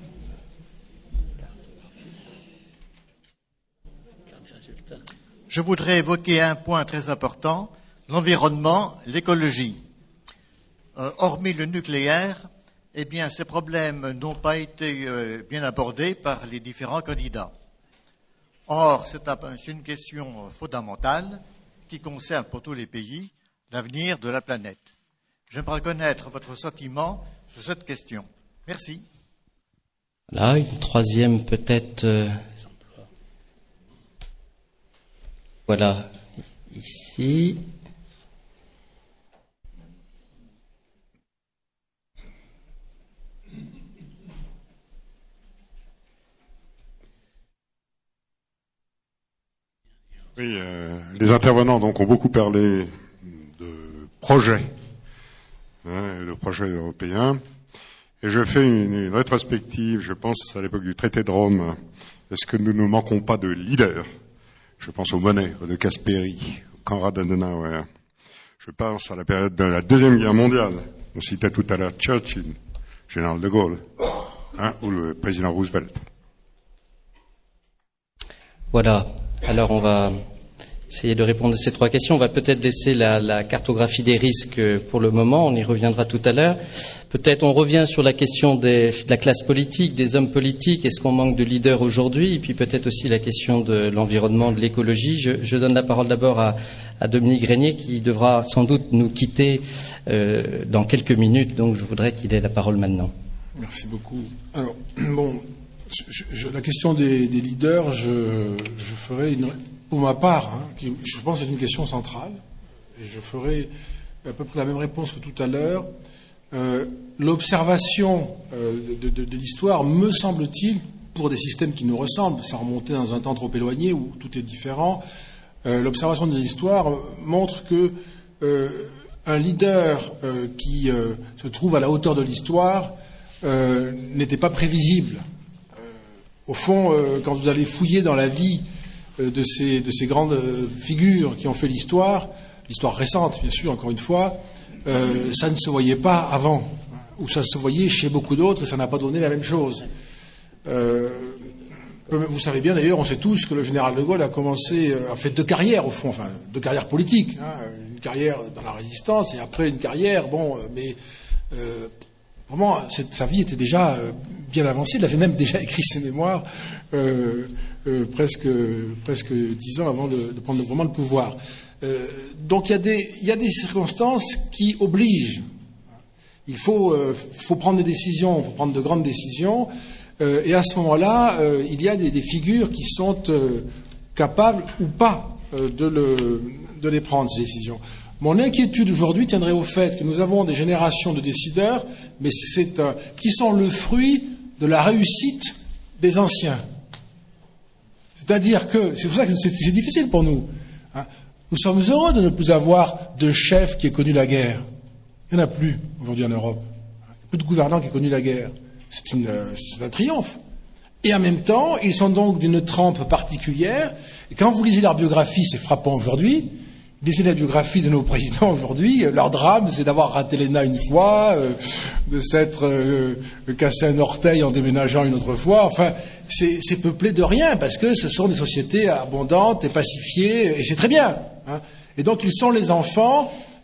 Je voudrais évoquer un point très important, l'environnement, l'écologie. Hormis le nucléaire, eh bien, ces problèmes n'ont pas été bien abordés par les différents candidats. Or, c'est une question fondamentale qui concerne pour tous les pays l'avenir de la planète. J'aimerais connaître votre sentiment sur cette question. Merci. Là, une troisième peut-être. Voilà, ici. Oui, les intervenants donc ont beaucoup parlé de projets, de projets européens. Et je fais une rétrospective, je pense à l'époque du traité de Rome. Est-ce que nous ne manquons pas de leaders? Je pense au Monnet, de Casperi, Konrad Adenauer. Je pense à la période de la Deuxième Guerre mondiale. On citait tout à l'heure Churchill, général de Gaulle, ou le président Roosevelt. Voilà. Alors on va essayer de répondre à ces trois questions. On va peut-être laisser la cartographie des risques pour le moment. On y reviendra tout à l'heure. Peut-être on revient sur la question de la classe politique, des hommes politiques. Est-ce qu'on manque de leaders aujourd'hui? Et puis peut-être aussi la question de l'environnement, de l'écologie. Je donne la parole d'abord à Dominique Régnier qui devra sans doute nous quitter dans quelques minutes. Donc je voudrais qu'il ait la parole maintenant. Merci beaucoup. Alors, bon, la question des leaders, je ferai pour ma part, qui, je pense que c'est une question centrale, et je ferai à peu près la même réponse que tout à l'heure. L'observation de l'histoire, me semble-t-il, pour des systèmes qui nous ressemblent, sans remonter dans un temps trop éloigné où tout est différent, l'observation de l'histoire montre que un leader qui se trouve à la hauteur de l'histoire n'était pas prévisible. Au fond, quand vous allez fouiller dans la vie de ces grandes figures qui ont fait l'histoire récente, bien sûr, encore une fois, ça ne se voyait pas avant, ou ça se voyait chez beaucoup d'autres et ça n'a pas donné la même chose. Vous savez bien d'ailleurs, on sait tous que le général de Gaulle a fait deux carrières au fond, enfin deux carrières politiques, une carrière dans la résistance et après une carrière, vraiment, sa vie était déjà bien avancée. Il avait même déjà écrit ses mémoires presque 10 ans avant de prendre vraiment le pouvoir. Donc il y a des circonstances qui obligent. Il faut prendre des décisions, il faut prendre de grandes décisions. Et à ce moment-là, il y a des figures qui sont capables ou pas de les prendre, ces décisions. Mon inquiétude aujourd'hui tiendrait au fait que nous avons des générations de décideurs, mais qui sont le fruit de la réussite des anciens. C'est-à-dire que, c'est pour ça que c'est difficile pour nous. Nous sommes heureux de ne plus avoir de chef qui ait connu la guerre. Il n'y en a plus aujourd'hui en Europe. Il n'y a plus de gouvernant qui ait connu la guerre. C'est un triomphe. Et en même temps, ils sont donc d'une trempe particulière. Et quand vous lisez leur biographie, c'est frappant aujourd'hui. Lisez la biographie de nos présidents aujourd'hui. Leur drame, c'est d'avoir raté l'ENA une fois, de s'être cassé un orteil en déménageant une autre fois. Enfin, c'est peuplé de rien, parce que ce sont des sociétés abondantes et pacifiées, et c'est très bien. Et donc, ils sont les enfants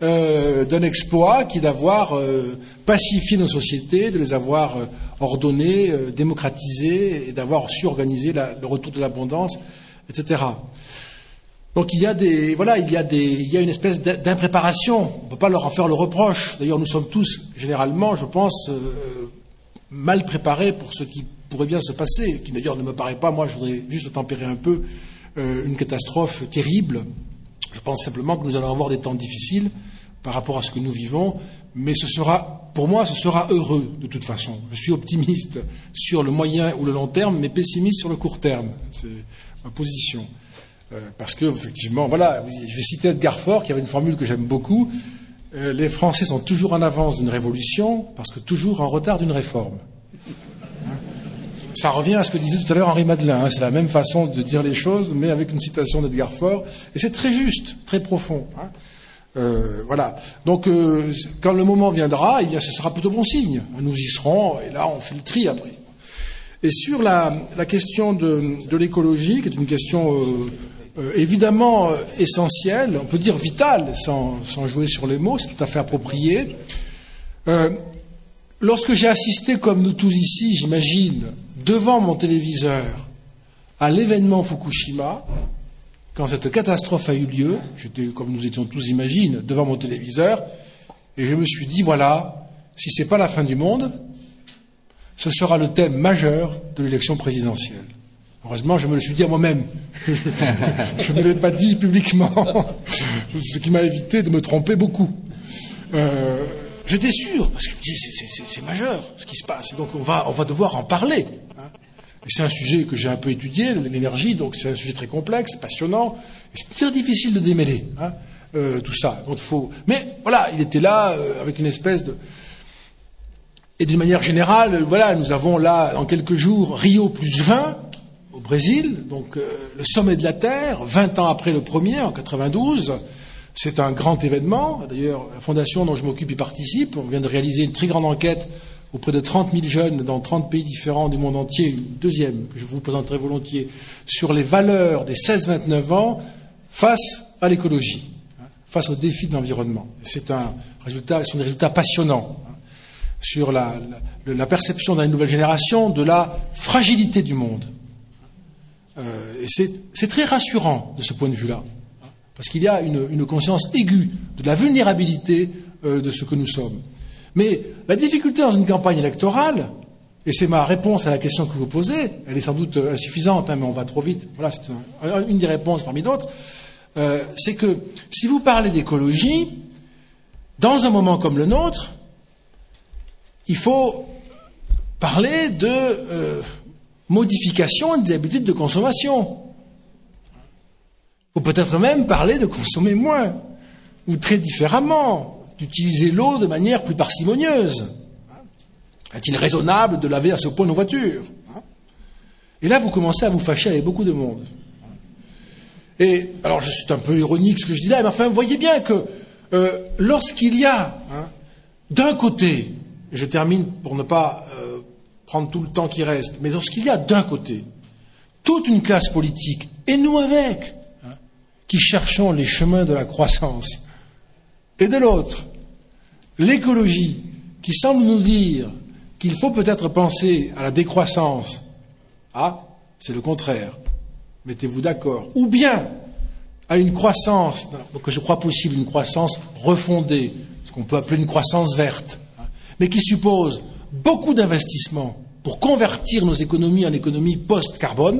d'un exploit qui est d'avoir pacifié nos sociétés, de les avoir ordonnées, démocratisées, et d'avoir su organiser le retour de l'abondance, etc. Donc il y a une espèce d'impréparation. On ne peut pas leur en faire le reproche. D'ailleurs, nous sommes tous, généralement, je pense, mal préparés pour ce qui pourrait bien se passer, qui d'ailleurs ne me paraît pas, moi je voudrais juste tempérer un peu, une catastrophe terrible. Je pense simplement que nous allons avoir des temps difficiles par rapport à ce que nous vivons, mais pour moi, ce sera heureux de toute façon. Je suis optimiste sur le moyen ou le long terme, mais pessimiste sur le court terme. C'est ma position. Parce que, effectivement, voilà, je vais citer Edgar Faure, qui avait une formule que j'aime beaucoup. Les Français sont toujours en avance d'une révolution, parce que toujours en retard d'une réforme. Ça revient à ce que disait tout à l'heure Henri Madelin. C'est la même façon de dire les choses, mais avec une citation d'Edgar Faure. Et c'est très juste, très profond. Voilà. Donc, quand le moment viendra, eh bien, ce sera plutôt bon signe. Nous y serons, et là, on fait le tri après. Et sur la question de l'écologie, qui est une question évidemment essentielle, on peut dire vitale, sans jouer sur les mots, c'est tout à fait approprié. Lorsque j'ai assisté, comme nous tous ici, j'imagine, devant mon téléviseur, à l'événement Fukushima, quand cette catastrophe a eu lieu, j'étais, comme nous étions tous, imagine, devant mon téléviseur, et je me suis dit, voilà, si c'est pas la fin du monde, ce sera le thème majeur de l'élection présidentielle. Heureusement, je me le suis dit à moi-même. Je ne l'ai pas dit publiquement, ce qui m'a évité de me tromper beaucoup. J'étais sûr, parce que je me dis, c'est majeur ce qui se passe, et donc on va devoir en parler. Et c'est un sujet que j'ai un peu étudié, l'énergie, donc c'est un sujet très complexe, passionnant, et c'est très difficile de démêler tout ça. Donc mais voilà, il était là avec une espèce de... Et d'une manière générale, voilà, nous avons là, en quelques jours, Rio plus 20 au Brésil, donc le sommet de la Terre, 20 ans après le premier, en 92. C'est un grand événement. D'ailleurs, la fondation dont je m'occupe y participe. On vient de réaliser une très grande enquête auprès de 30 000 jeunes dans 30 pays différents du monde entier, une deuxième que je vous présenterai volontiers, sur les valeurs des 16-29 ans face à l'écologie, face aux défis de l'environnement. Ce sont des résultats passionnants sur la perception dans les nouvelles générations de la fragilité du monde. Et c'est très rassurant de ce point de vue-là. Parce qu'il y a une conscience aiguë de la vulnérabilité de ce que nous sommes. Mais la difficulté dans une campagne électorale, et c'est ma réponse à la question que vous posez, elle est sans doute insuffisante, mais on va trop vite, voilà, c'est une des réponses parmi d'autres, c'est que si vous parlez d'écologie, dans un moment comme le nôtre, il faut parler de modification des habitudes de consommation. Il faut peut-être même parler de consommer moins, ou très différemment, d'utiliser l'eau de manière plus parcimonieuse. Est-il raisonnable de laver à ce point nos voitures ? Et là, vous commencez à vous fâcher avec beaucoup de monde. Et, alors, c'est un peu ironique ce que je dis là, mais enfin, vous voyez bien que lorsqu'il y a, d'un côté, et je termine pour ne pas prendre tout le temps qui reste, mais lorsqu'il y a d'un côté toute une classe politique, et nous avec, qui cherchons les chemins de la croissance, et de l'autre, l'écologie, qui semble nous dire qu'il faut peut-être penser à la décroissance, c'est le contraire, mettez-vous d'accord, ou bien à une croissance, que je crois possible, une croissance refondée, ce qu'on peut appeler une croissance verte, mais qui suppose beaucoup d'investissements pour convertir nos économies en économies post-carbone,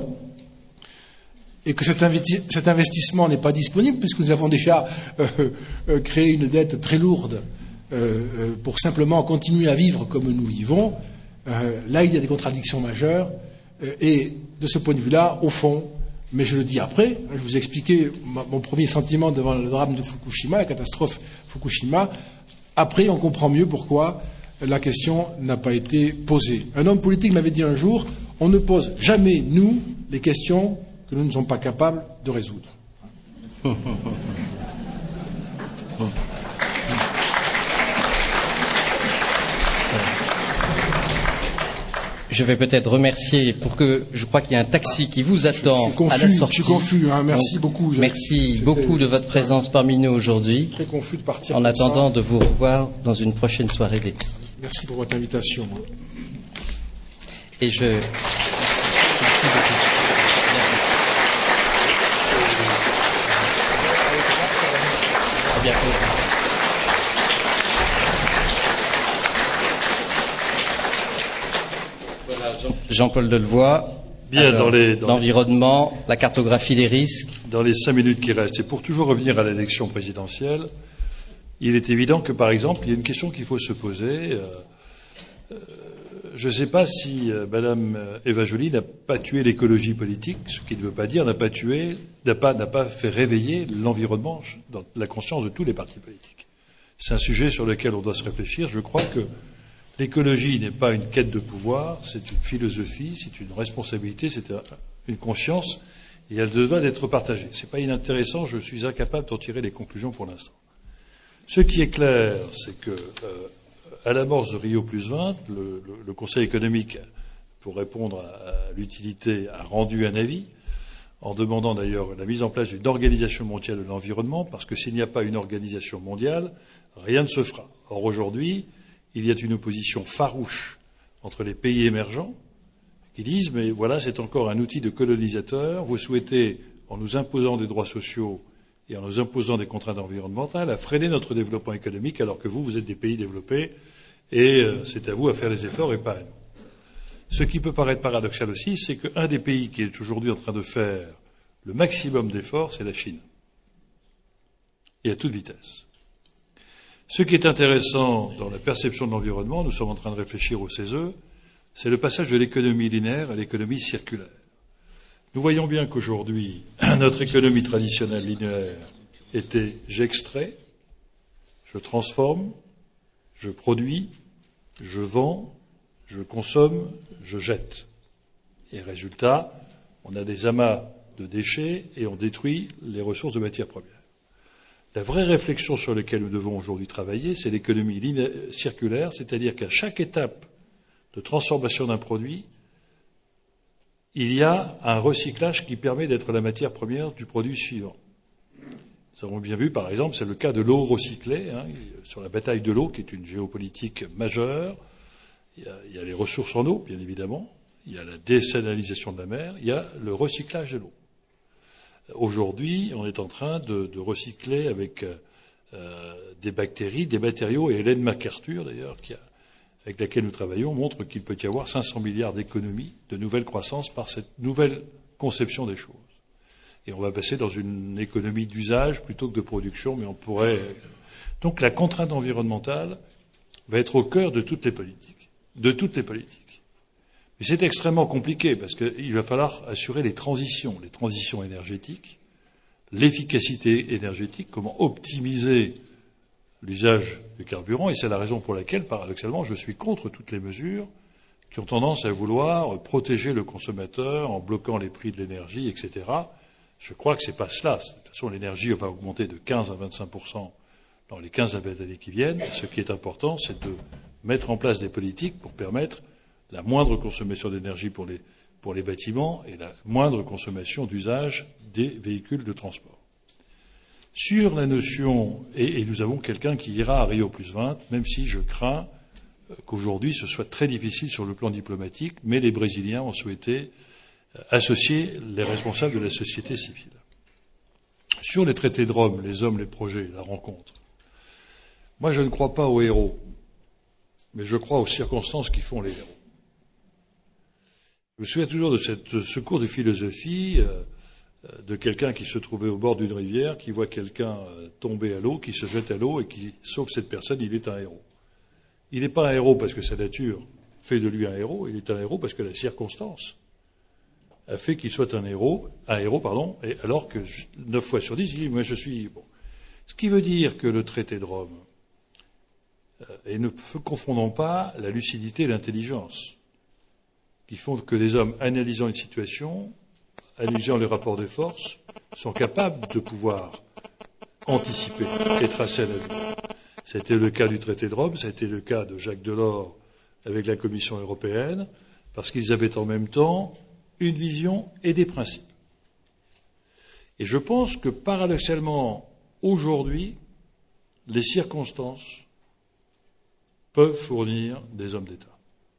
et que cet investissement n'est pas disponible puisque nous avons déjà créé une dette très lourde pour simplement continuer à vivre comme nous vivons, là il y a des contradictions majeures et de ce point de vue-là, au fond, mais je le dis après, je vous ai expliqué mon premier sentiment devant le drame de Fukushima, la catastrophe Fukushima, après on comprend mieux pourquoi la question n'a pas été posée. Un homme politique m'avait dit un jour, on ne pose jamais, nous, les questions que nous ne sommes pas capables de résoudre. je vais peut-être remercier je crois qu'il y a un taxi qui vous attend à la sortie. Je suis confus, hein, merci beaucoup. Merci beaucoup de votre présence parmi nous aujourd'hui. Très confus de partir. En attendant de vous revoir dans une prochaine soirée d'été. Merci pour votre invitation. Et merci beaucoup. À bientôt. Jean-Paul Delevoye, l'environnement, la cartographie des risques. Dans les 5 minutes qui restent, et pour toujours revenir à l'élection présidentielle, il est évident que, par exemple, il y a une question qu'il faut se poser. Je ne sais pas si Madame Eva Joly n'a pas tué l'écologie politique, ce qui ne veut pas dire n'a pas fait réveiller l'environnement dans la conscience de tous les partis politiques. C'est un sujet sur lequel on doit se réfléchir. Je crois que l'écologie n'est pas une quête de pouvoir, c'est une philosophie, c'est une responsabilité, c'est une conscience, et elle doit d'être partagée. C'est pas inintéressant, je suis incapable d'en tirer les conclusions pour l'instant. Ce qui est clair, c'est que, à l'amorce de Rio+20, le Conseil économique, pour répondre à l'utilité, a rendu un avis, en demandant d'ailleurs la mise en place d'une organisation mondiale de l'environnement, parce que s'il n'y a pas une organisation mondiale, rien ne se fera. Or, aujourd'hui, il y a une opposition farouche entre les pays émergents qui disent mais voilà, c'est encore un outil de colonisateur, vous souhaitez, en nous imposant des droits sociaux et en nous imposant des contraintes environnementales, à freiner notre développement économique alors que vous êtes des pays développés et c'est à vous à faire les efforts et pas à nous. Ce qui peut paraître paradoxal aussi, c'est qu'un des pays qui est aujourd'hui en train de faire le maximum d'efforts, c'est la Chine. Et à toute vitesse. Ce qui est intéressant dans la perception de l'environnement, nous sommes en train de réfléchir au CESE, c'est le passage de l'économie linéaire à l'économie circulaire. Nous voyons bien qu'aujourd'hui, notre économie traditionnelle linéaire était j'extrais, je transforme, je produis, je vends, je consomme, je jette. Et résultat, on a des amas de déchets et on détruit les ressources de matières premières. La vraie réflexion sur laquelle nous devons aujourd'hui travailler, c'est l'économie circulaire, c'est-à-dire qu'à chaque étape de transformation d'un produit, il y a un recyclage qui permet d'être la matière première du produit suivant. Nous avons bien vu, par exemple, c'est le cas de l'eau recyclée, sur la bataille de l'eau, qui est une géopolitique majeure. Il y a les ressources en eau, bien évidemment. Il y a la désalination de la mer. Il y a le recyclage de l'eau. Aujourd'hui, on est en train de recycler avec des bactéries, des matériaux, et Hélène MacArthur, d'ailleurs, avec laquelle nous travaillons, montre qu'il peut y avoir 500 milliards d'économies, de nouvelle croissance par cette nouvelle conception des choses. Et on va passer dans une économie d'usage plutôt que de production, mais on pourrait... Donc la contrainte environnementale va être au cœur de toutes les politiques. Mais c'est extrêmement compliqué parce qu'il va falloir assurer les transitions énergétiques, l'efficacité énergétique, comment optimiser l'usage du carburant, et c'est la raison pour laquelle, paradoxalement, je suis contre toutes les mesures qui ont tendance à vouloir protéger le consommateur en bloquant les prix de l'énergie, etc. Je crois que c'est pas cela. De toute façon, l'énergie va augmenter de 15 à 25% dans les 15 à 20 années qui viennent. Ce qui est important, c'est de mettre en place des politiques pour permettre la moindre consommation d'énergie pour les bâtiments et la moindre consommation d'usage des véhicules de transport. Sur la notion, et nous avons quelqu'un qui ira à Rio+20, même si je crains qu'aujourd'hui ce soit très difficile sur le plan diplomatique, mais les Brésiliens ont souhaité associer les responsables de la société civile. Sur les traités de Rome, les hommes, les projets, la rencontre, moi je ne crois pas aux héros, mais je crois aux circonstances qui font les héros. Je me souviens toujours de ce cours de philosophie de quelqu'un qui se trouvait au bord d'une rivière, qui voit quelqu'un tomber à l'eau, qui se jette à l'eau et qui sauve cette personne, il est un héros. Il n'est pas un héros parce que sa nature fait de lui un héros, il est un héros parce que la circonstance a fait qu'il soit un héros, et alors que 9 fois sur 10, il dit, moi je suis bon. Ce qui veut dire que le traité de Rome, et ne confondons pas la lucidité et l'intelligence, qui font que les hommes, analysant une situation, analysant les rapports de force, sont capables de pouvoir anticiper et tracer un avenir. C'était le cas du traité de Rome, ça a été le cas de Jacques Delors avec la Commission européenne, parce qu'ils avaient en même temps une vision et des principes. Et je pense que, paradoxalement, aujourd'hui, les circonstances peuvent fournir des hommes d'État.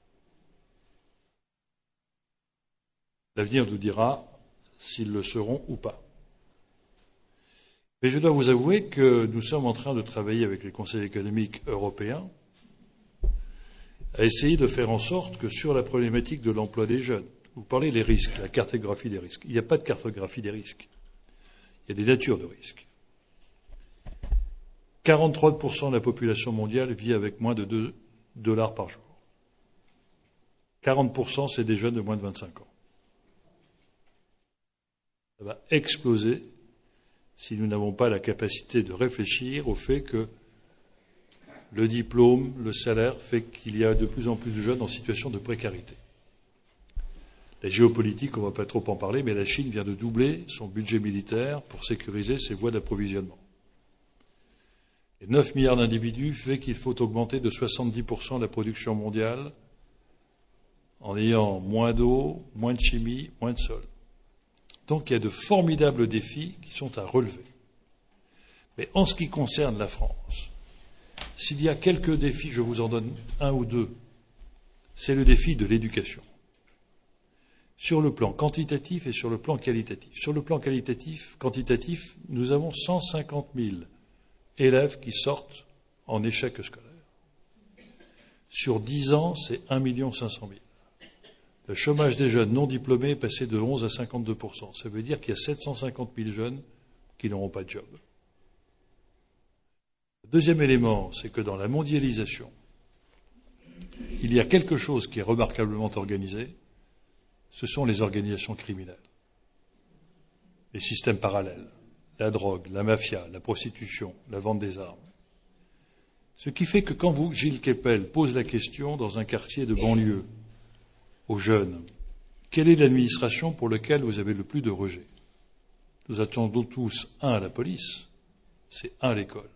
L'avenir nous dira s'ils le seront ou pas. Mais je dois vous avouer que nous sommes en train de travailler avec les conseils économiques européens à essayer de faire en sorte que sur la problématique de l'emploi des jeunes, vous parlez des risques, la cartographie des risques. Il n'y a pas de cartographie des risques. Il y a des natures de risques. 43% de la population mondiale vit avec moins de $2 par jour. 40%, c'est des jeunes de moins de 25 ans. Ça va exploser si nous n'avons pas la capacité de réfléchir au fait que le diplôme, le salaire fait qu'il y a de plus en plus de jeunes en situation de précarité. La géopolitique, on ne va pas trop en parler, mais la Chine vient de doubler son budget militaire pour sécuriser ses voies d'approvisionnement. Et 9 milliards d'individus fait qu'il faut augmenter de 70% la production mondiale en ayant moins d'eau, moins de chimie, moins de sol. Donc il y a de formidables défis qui sont à relever. Mais en ce qui concerne la France, s'il y a quelques défis, je vous en donne un ou deux, c'est le défi de l'éducation. Sur le plan quantitatif et sur le plan qualitatif. Sur le plan quantitatif, nous avons 150 000 élèves qui sortent en échec scolaire. Sur 10 ans, c'est 1 500 000. Le chômage des jeunes non diplômés est passé de 11 à 52%. Ça veut dire qu'il y a 750 000 jeunes qui n'auront pas de job. Le deuxième élément, c'est que dans la mondialisation, il y a quelque chose qui est remarquablement organisé, ce sont les organisations criminelles, les systèmes parallèles, la drogue, la mafia, la prostitution, la vente des armes. Ce qui fait que quand vous, Gilles Kepel, pose la question dans un quartier de banlieue aux jeunes, quelle est l'administration pour laquelle vous avez le plus de rejets? Nous attendons tous, à la police, c'est à l'école.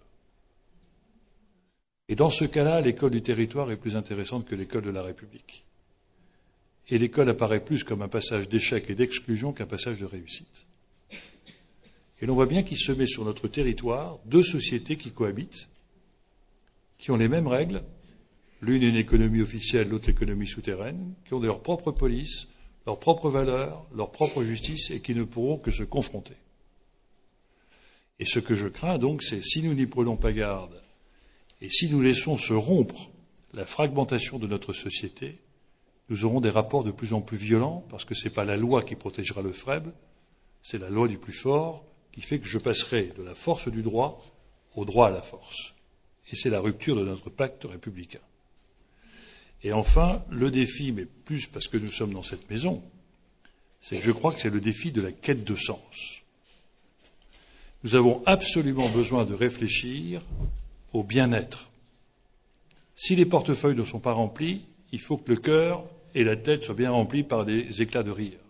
Et dans ce cas-là, l'école du territoire est plus intéressante que l'école de la République. Et l'école apparaît plus comme un passage d'échec et d'exclusion qu'un passage de réussite. Et l'on voit bien qu'il se met sur notre territoire deux sociétés qui cohabitent, qui ont les mêmes règles, l'une une économie officielle, l'autre l'économie souterraine, qui ont leur propre police, leurs propres valeurs, leur propre justice, et qui ne pourront que se confronter. Et ce que je crains donc, c'est si nous n'y prenons pas garde, et si nous laissons se rompre la fragmentation de notre société, nous aurons des rapports de plus en plus violents, parce que ce n'est pas la loi qui protégera le faible, c'est la loi du plus fort, qui fait que je passerai de la force du droit au droit à la force. Et c'est la rupture de notre pacte républicain. Et enfin, le défi, mais plus parce que nous sommes dans cette maison, c'est que je crois que c'est le défi de la quête de sens. Nous avons absolument besoin de réfléchir au bien-être. Si les portefeuilles ne sont pas remplis, il faut que le cœur et la tête soient bien remplis par des éclats de rire.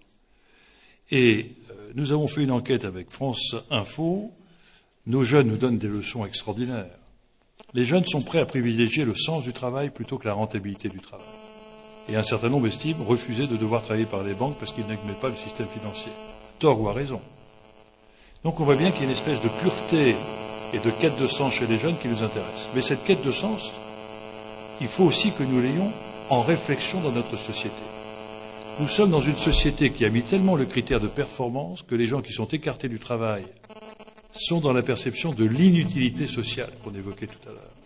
Et nous avons fait une enquête avec France Info. Nos jeunes nous donnent des leçons extraordinaires. Les jeunes sont prêts à privilégier le sens du travail plutôt que la rentabilité du travail. Et un certain nombre estiment refuser de devoir travailler par les banques parce qu'ils n'admettent pas le système financier. Tort ou à raison. Donc on voit bien qu'il y a une espèce de pureté et de quête de sens chez les jeunes qui nous intéresse. Mais cette quête de sens, il faut aussi que nous l'ayons en réflexion dans notre société. Nous sommes dans une société qui a mis tellement le critère de performance que les gens qui sont écartés du travail sont dans la perception de l'inutilité sociale qu'on évoquait tout à l'heure.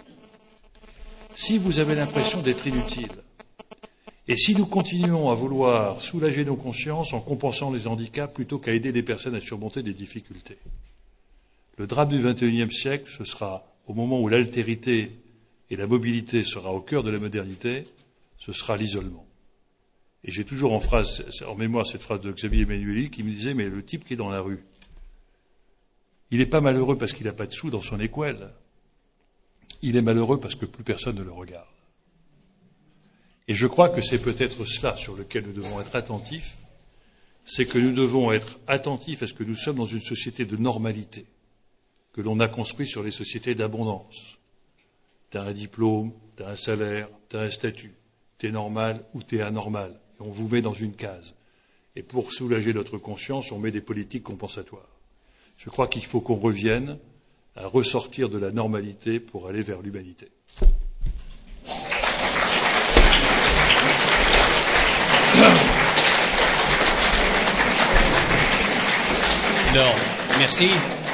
Si vous avez l'impression d'être inutile, et si nous continuons à vouloir soulager nos consciences en compensant les handicaps plutôt qu'à aider les personnes à surmonter des difficultés, le drame du XXIe siècle, ce sera au moment où l'altérité et la mobilité sera au cœur de la modernité, ce sera l'isolement. Et j'ai toujours en mémoire cette phrase de Xavier Emmanueli qui me disait « Mais le type qui est dans la rue, il n'est pas malheureux parce qu'il n'a pas de sous dans son équelle. Il est malheureux parce que plus personne ne le regarde. » Et je crois que c'est peut-être cela sur lequel nous devons être attentifs, c'est que nous devons être attentifs à ce que nous sommes dans une société de normalité, que l'on a construit sur les sociétés d'abondance. T'as un diplôme, t'as un salaire, t'as un statut. T'es normal ou t'es anormal. et on vous met dans une case. Et pour soulager notre conscience, on met des politiques compensatoires. Je crois qu'il faut qu'on revienne à ressortir de la normalité pour aller vers l'humanité. Alors, merci.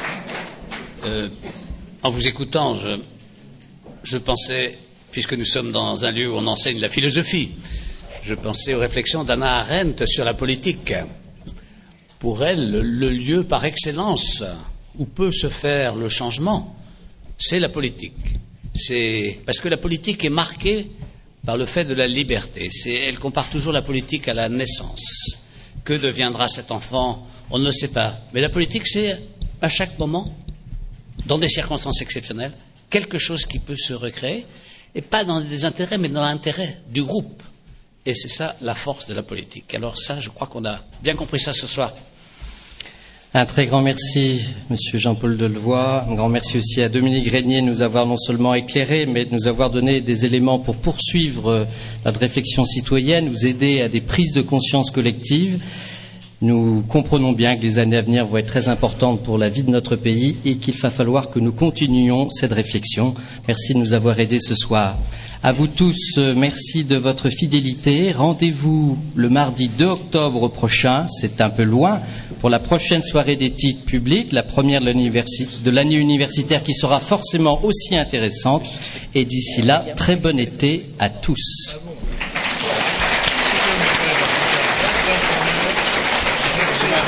En vous écoutant, je pensais, puisque nous sommes dans un lieu où on enseigne la philosophie, je pensais aux réflexions d'Hannah Arendt sur la politique. Pour elle, le lieu par excellence où peut se faire le changement, c'est la politique. C'est parce que la politique est marquée par le fait de la liberté. Elle compare toujours la politique à la naissance. Que deviendra cet enfant? On ne le sait pas. Mais la politique, c'est à chaque moment, dans des circonstances exceptionnelles, quelque chose qui peut se recréer, et pas dans des intérêts, mais dans l'intérêt du groupe. Et c'est ça la force de la politique. Alors ça, je crois qu'on a bien compris ça ce soir. Un très grand merci, Monsieur Jean-Paul Delevoye. Un grand merci aussi à Dominique Régnier de nous avoir non seulement éclairé, mais de nous avoir donné des éléments pour poursuivre notre réflexion citoyenne, nous aider à des prises de conscience collectives. Nous comprenons bien que les années à venir vont être très importantes pour la vie de notre pays et qu'il va falloir que nous continuions cette réflexion. Merci de nous avoir aidés ce soir. À vous tous, merci de votre fidélité. Rendez-vous le mardi 2 octobre prochain, c'est un peu loin, pour la prochaine soirée d'éthique publique, la première de l'année universitaire qui sera forcément aussi intéressante. Et d'ici là, très bon été à tous.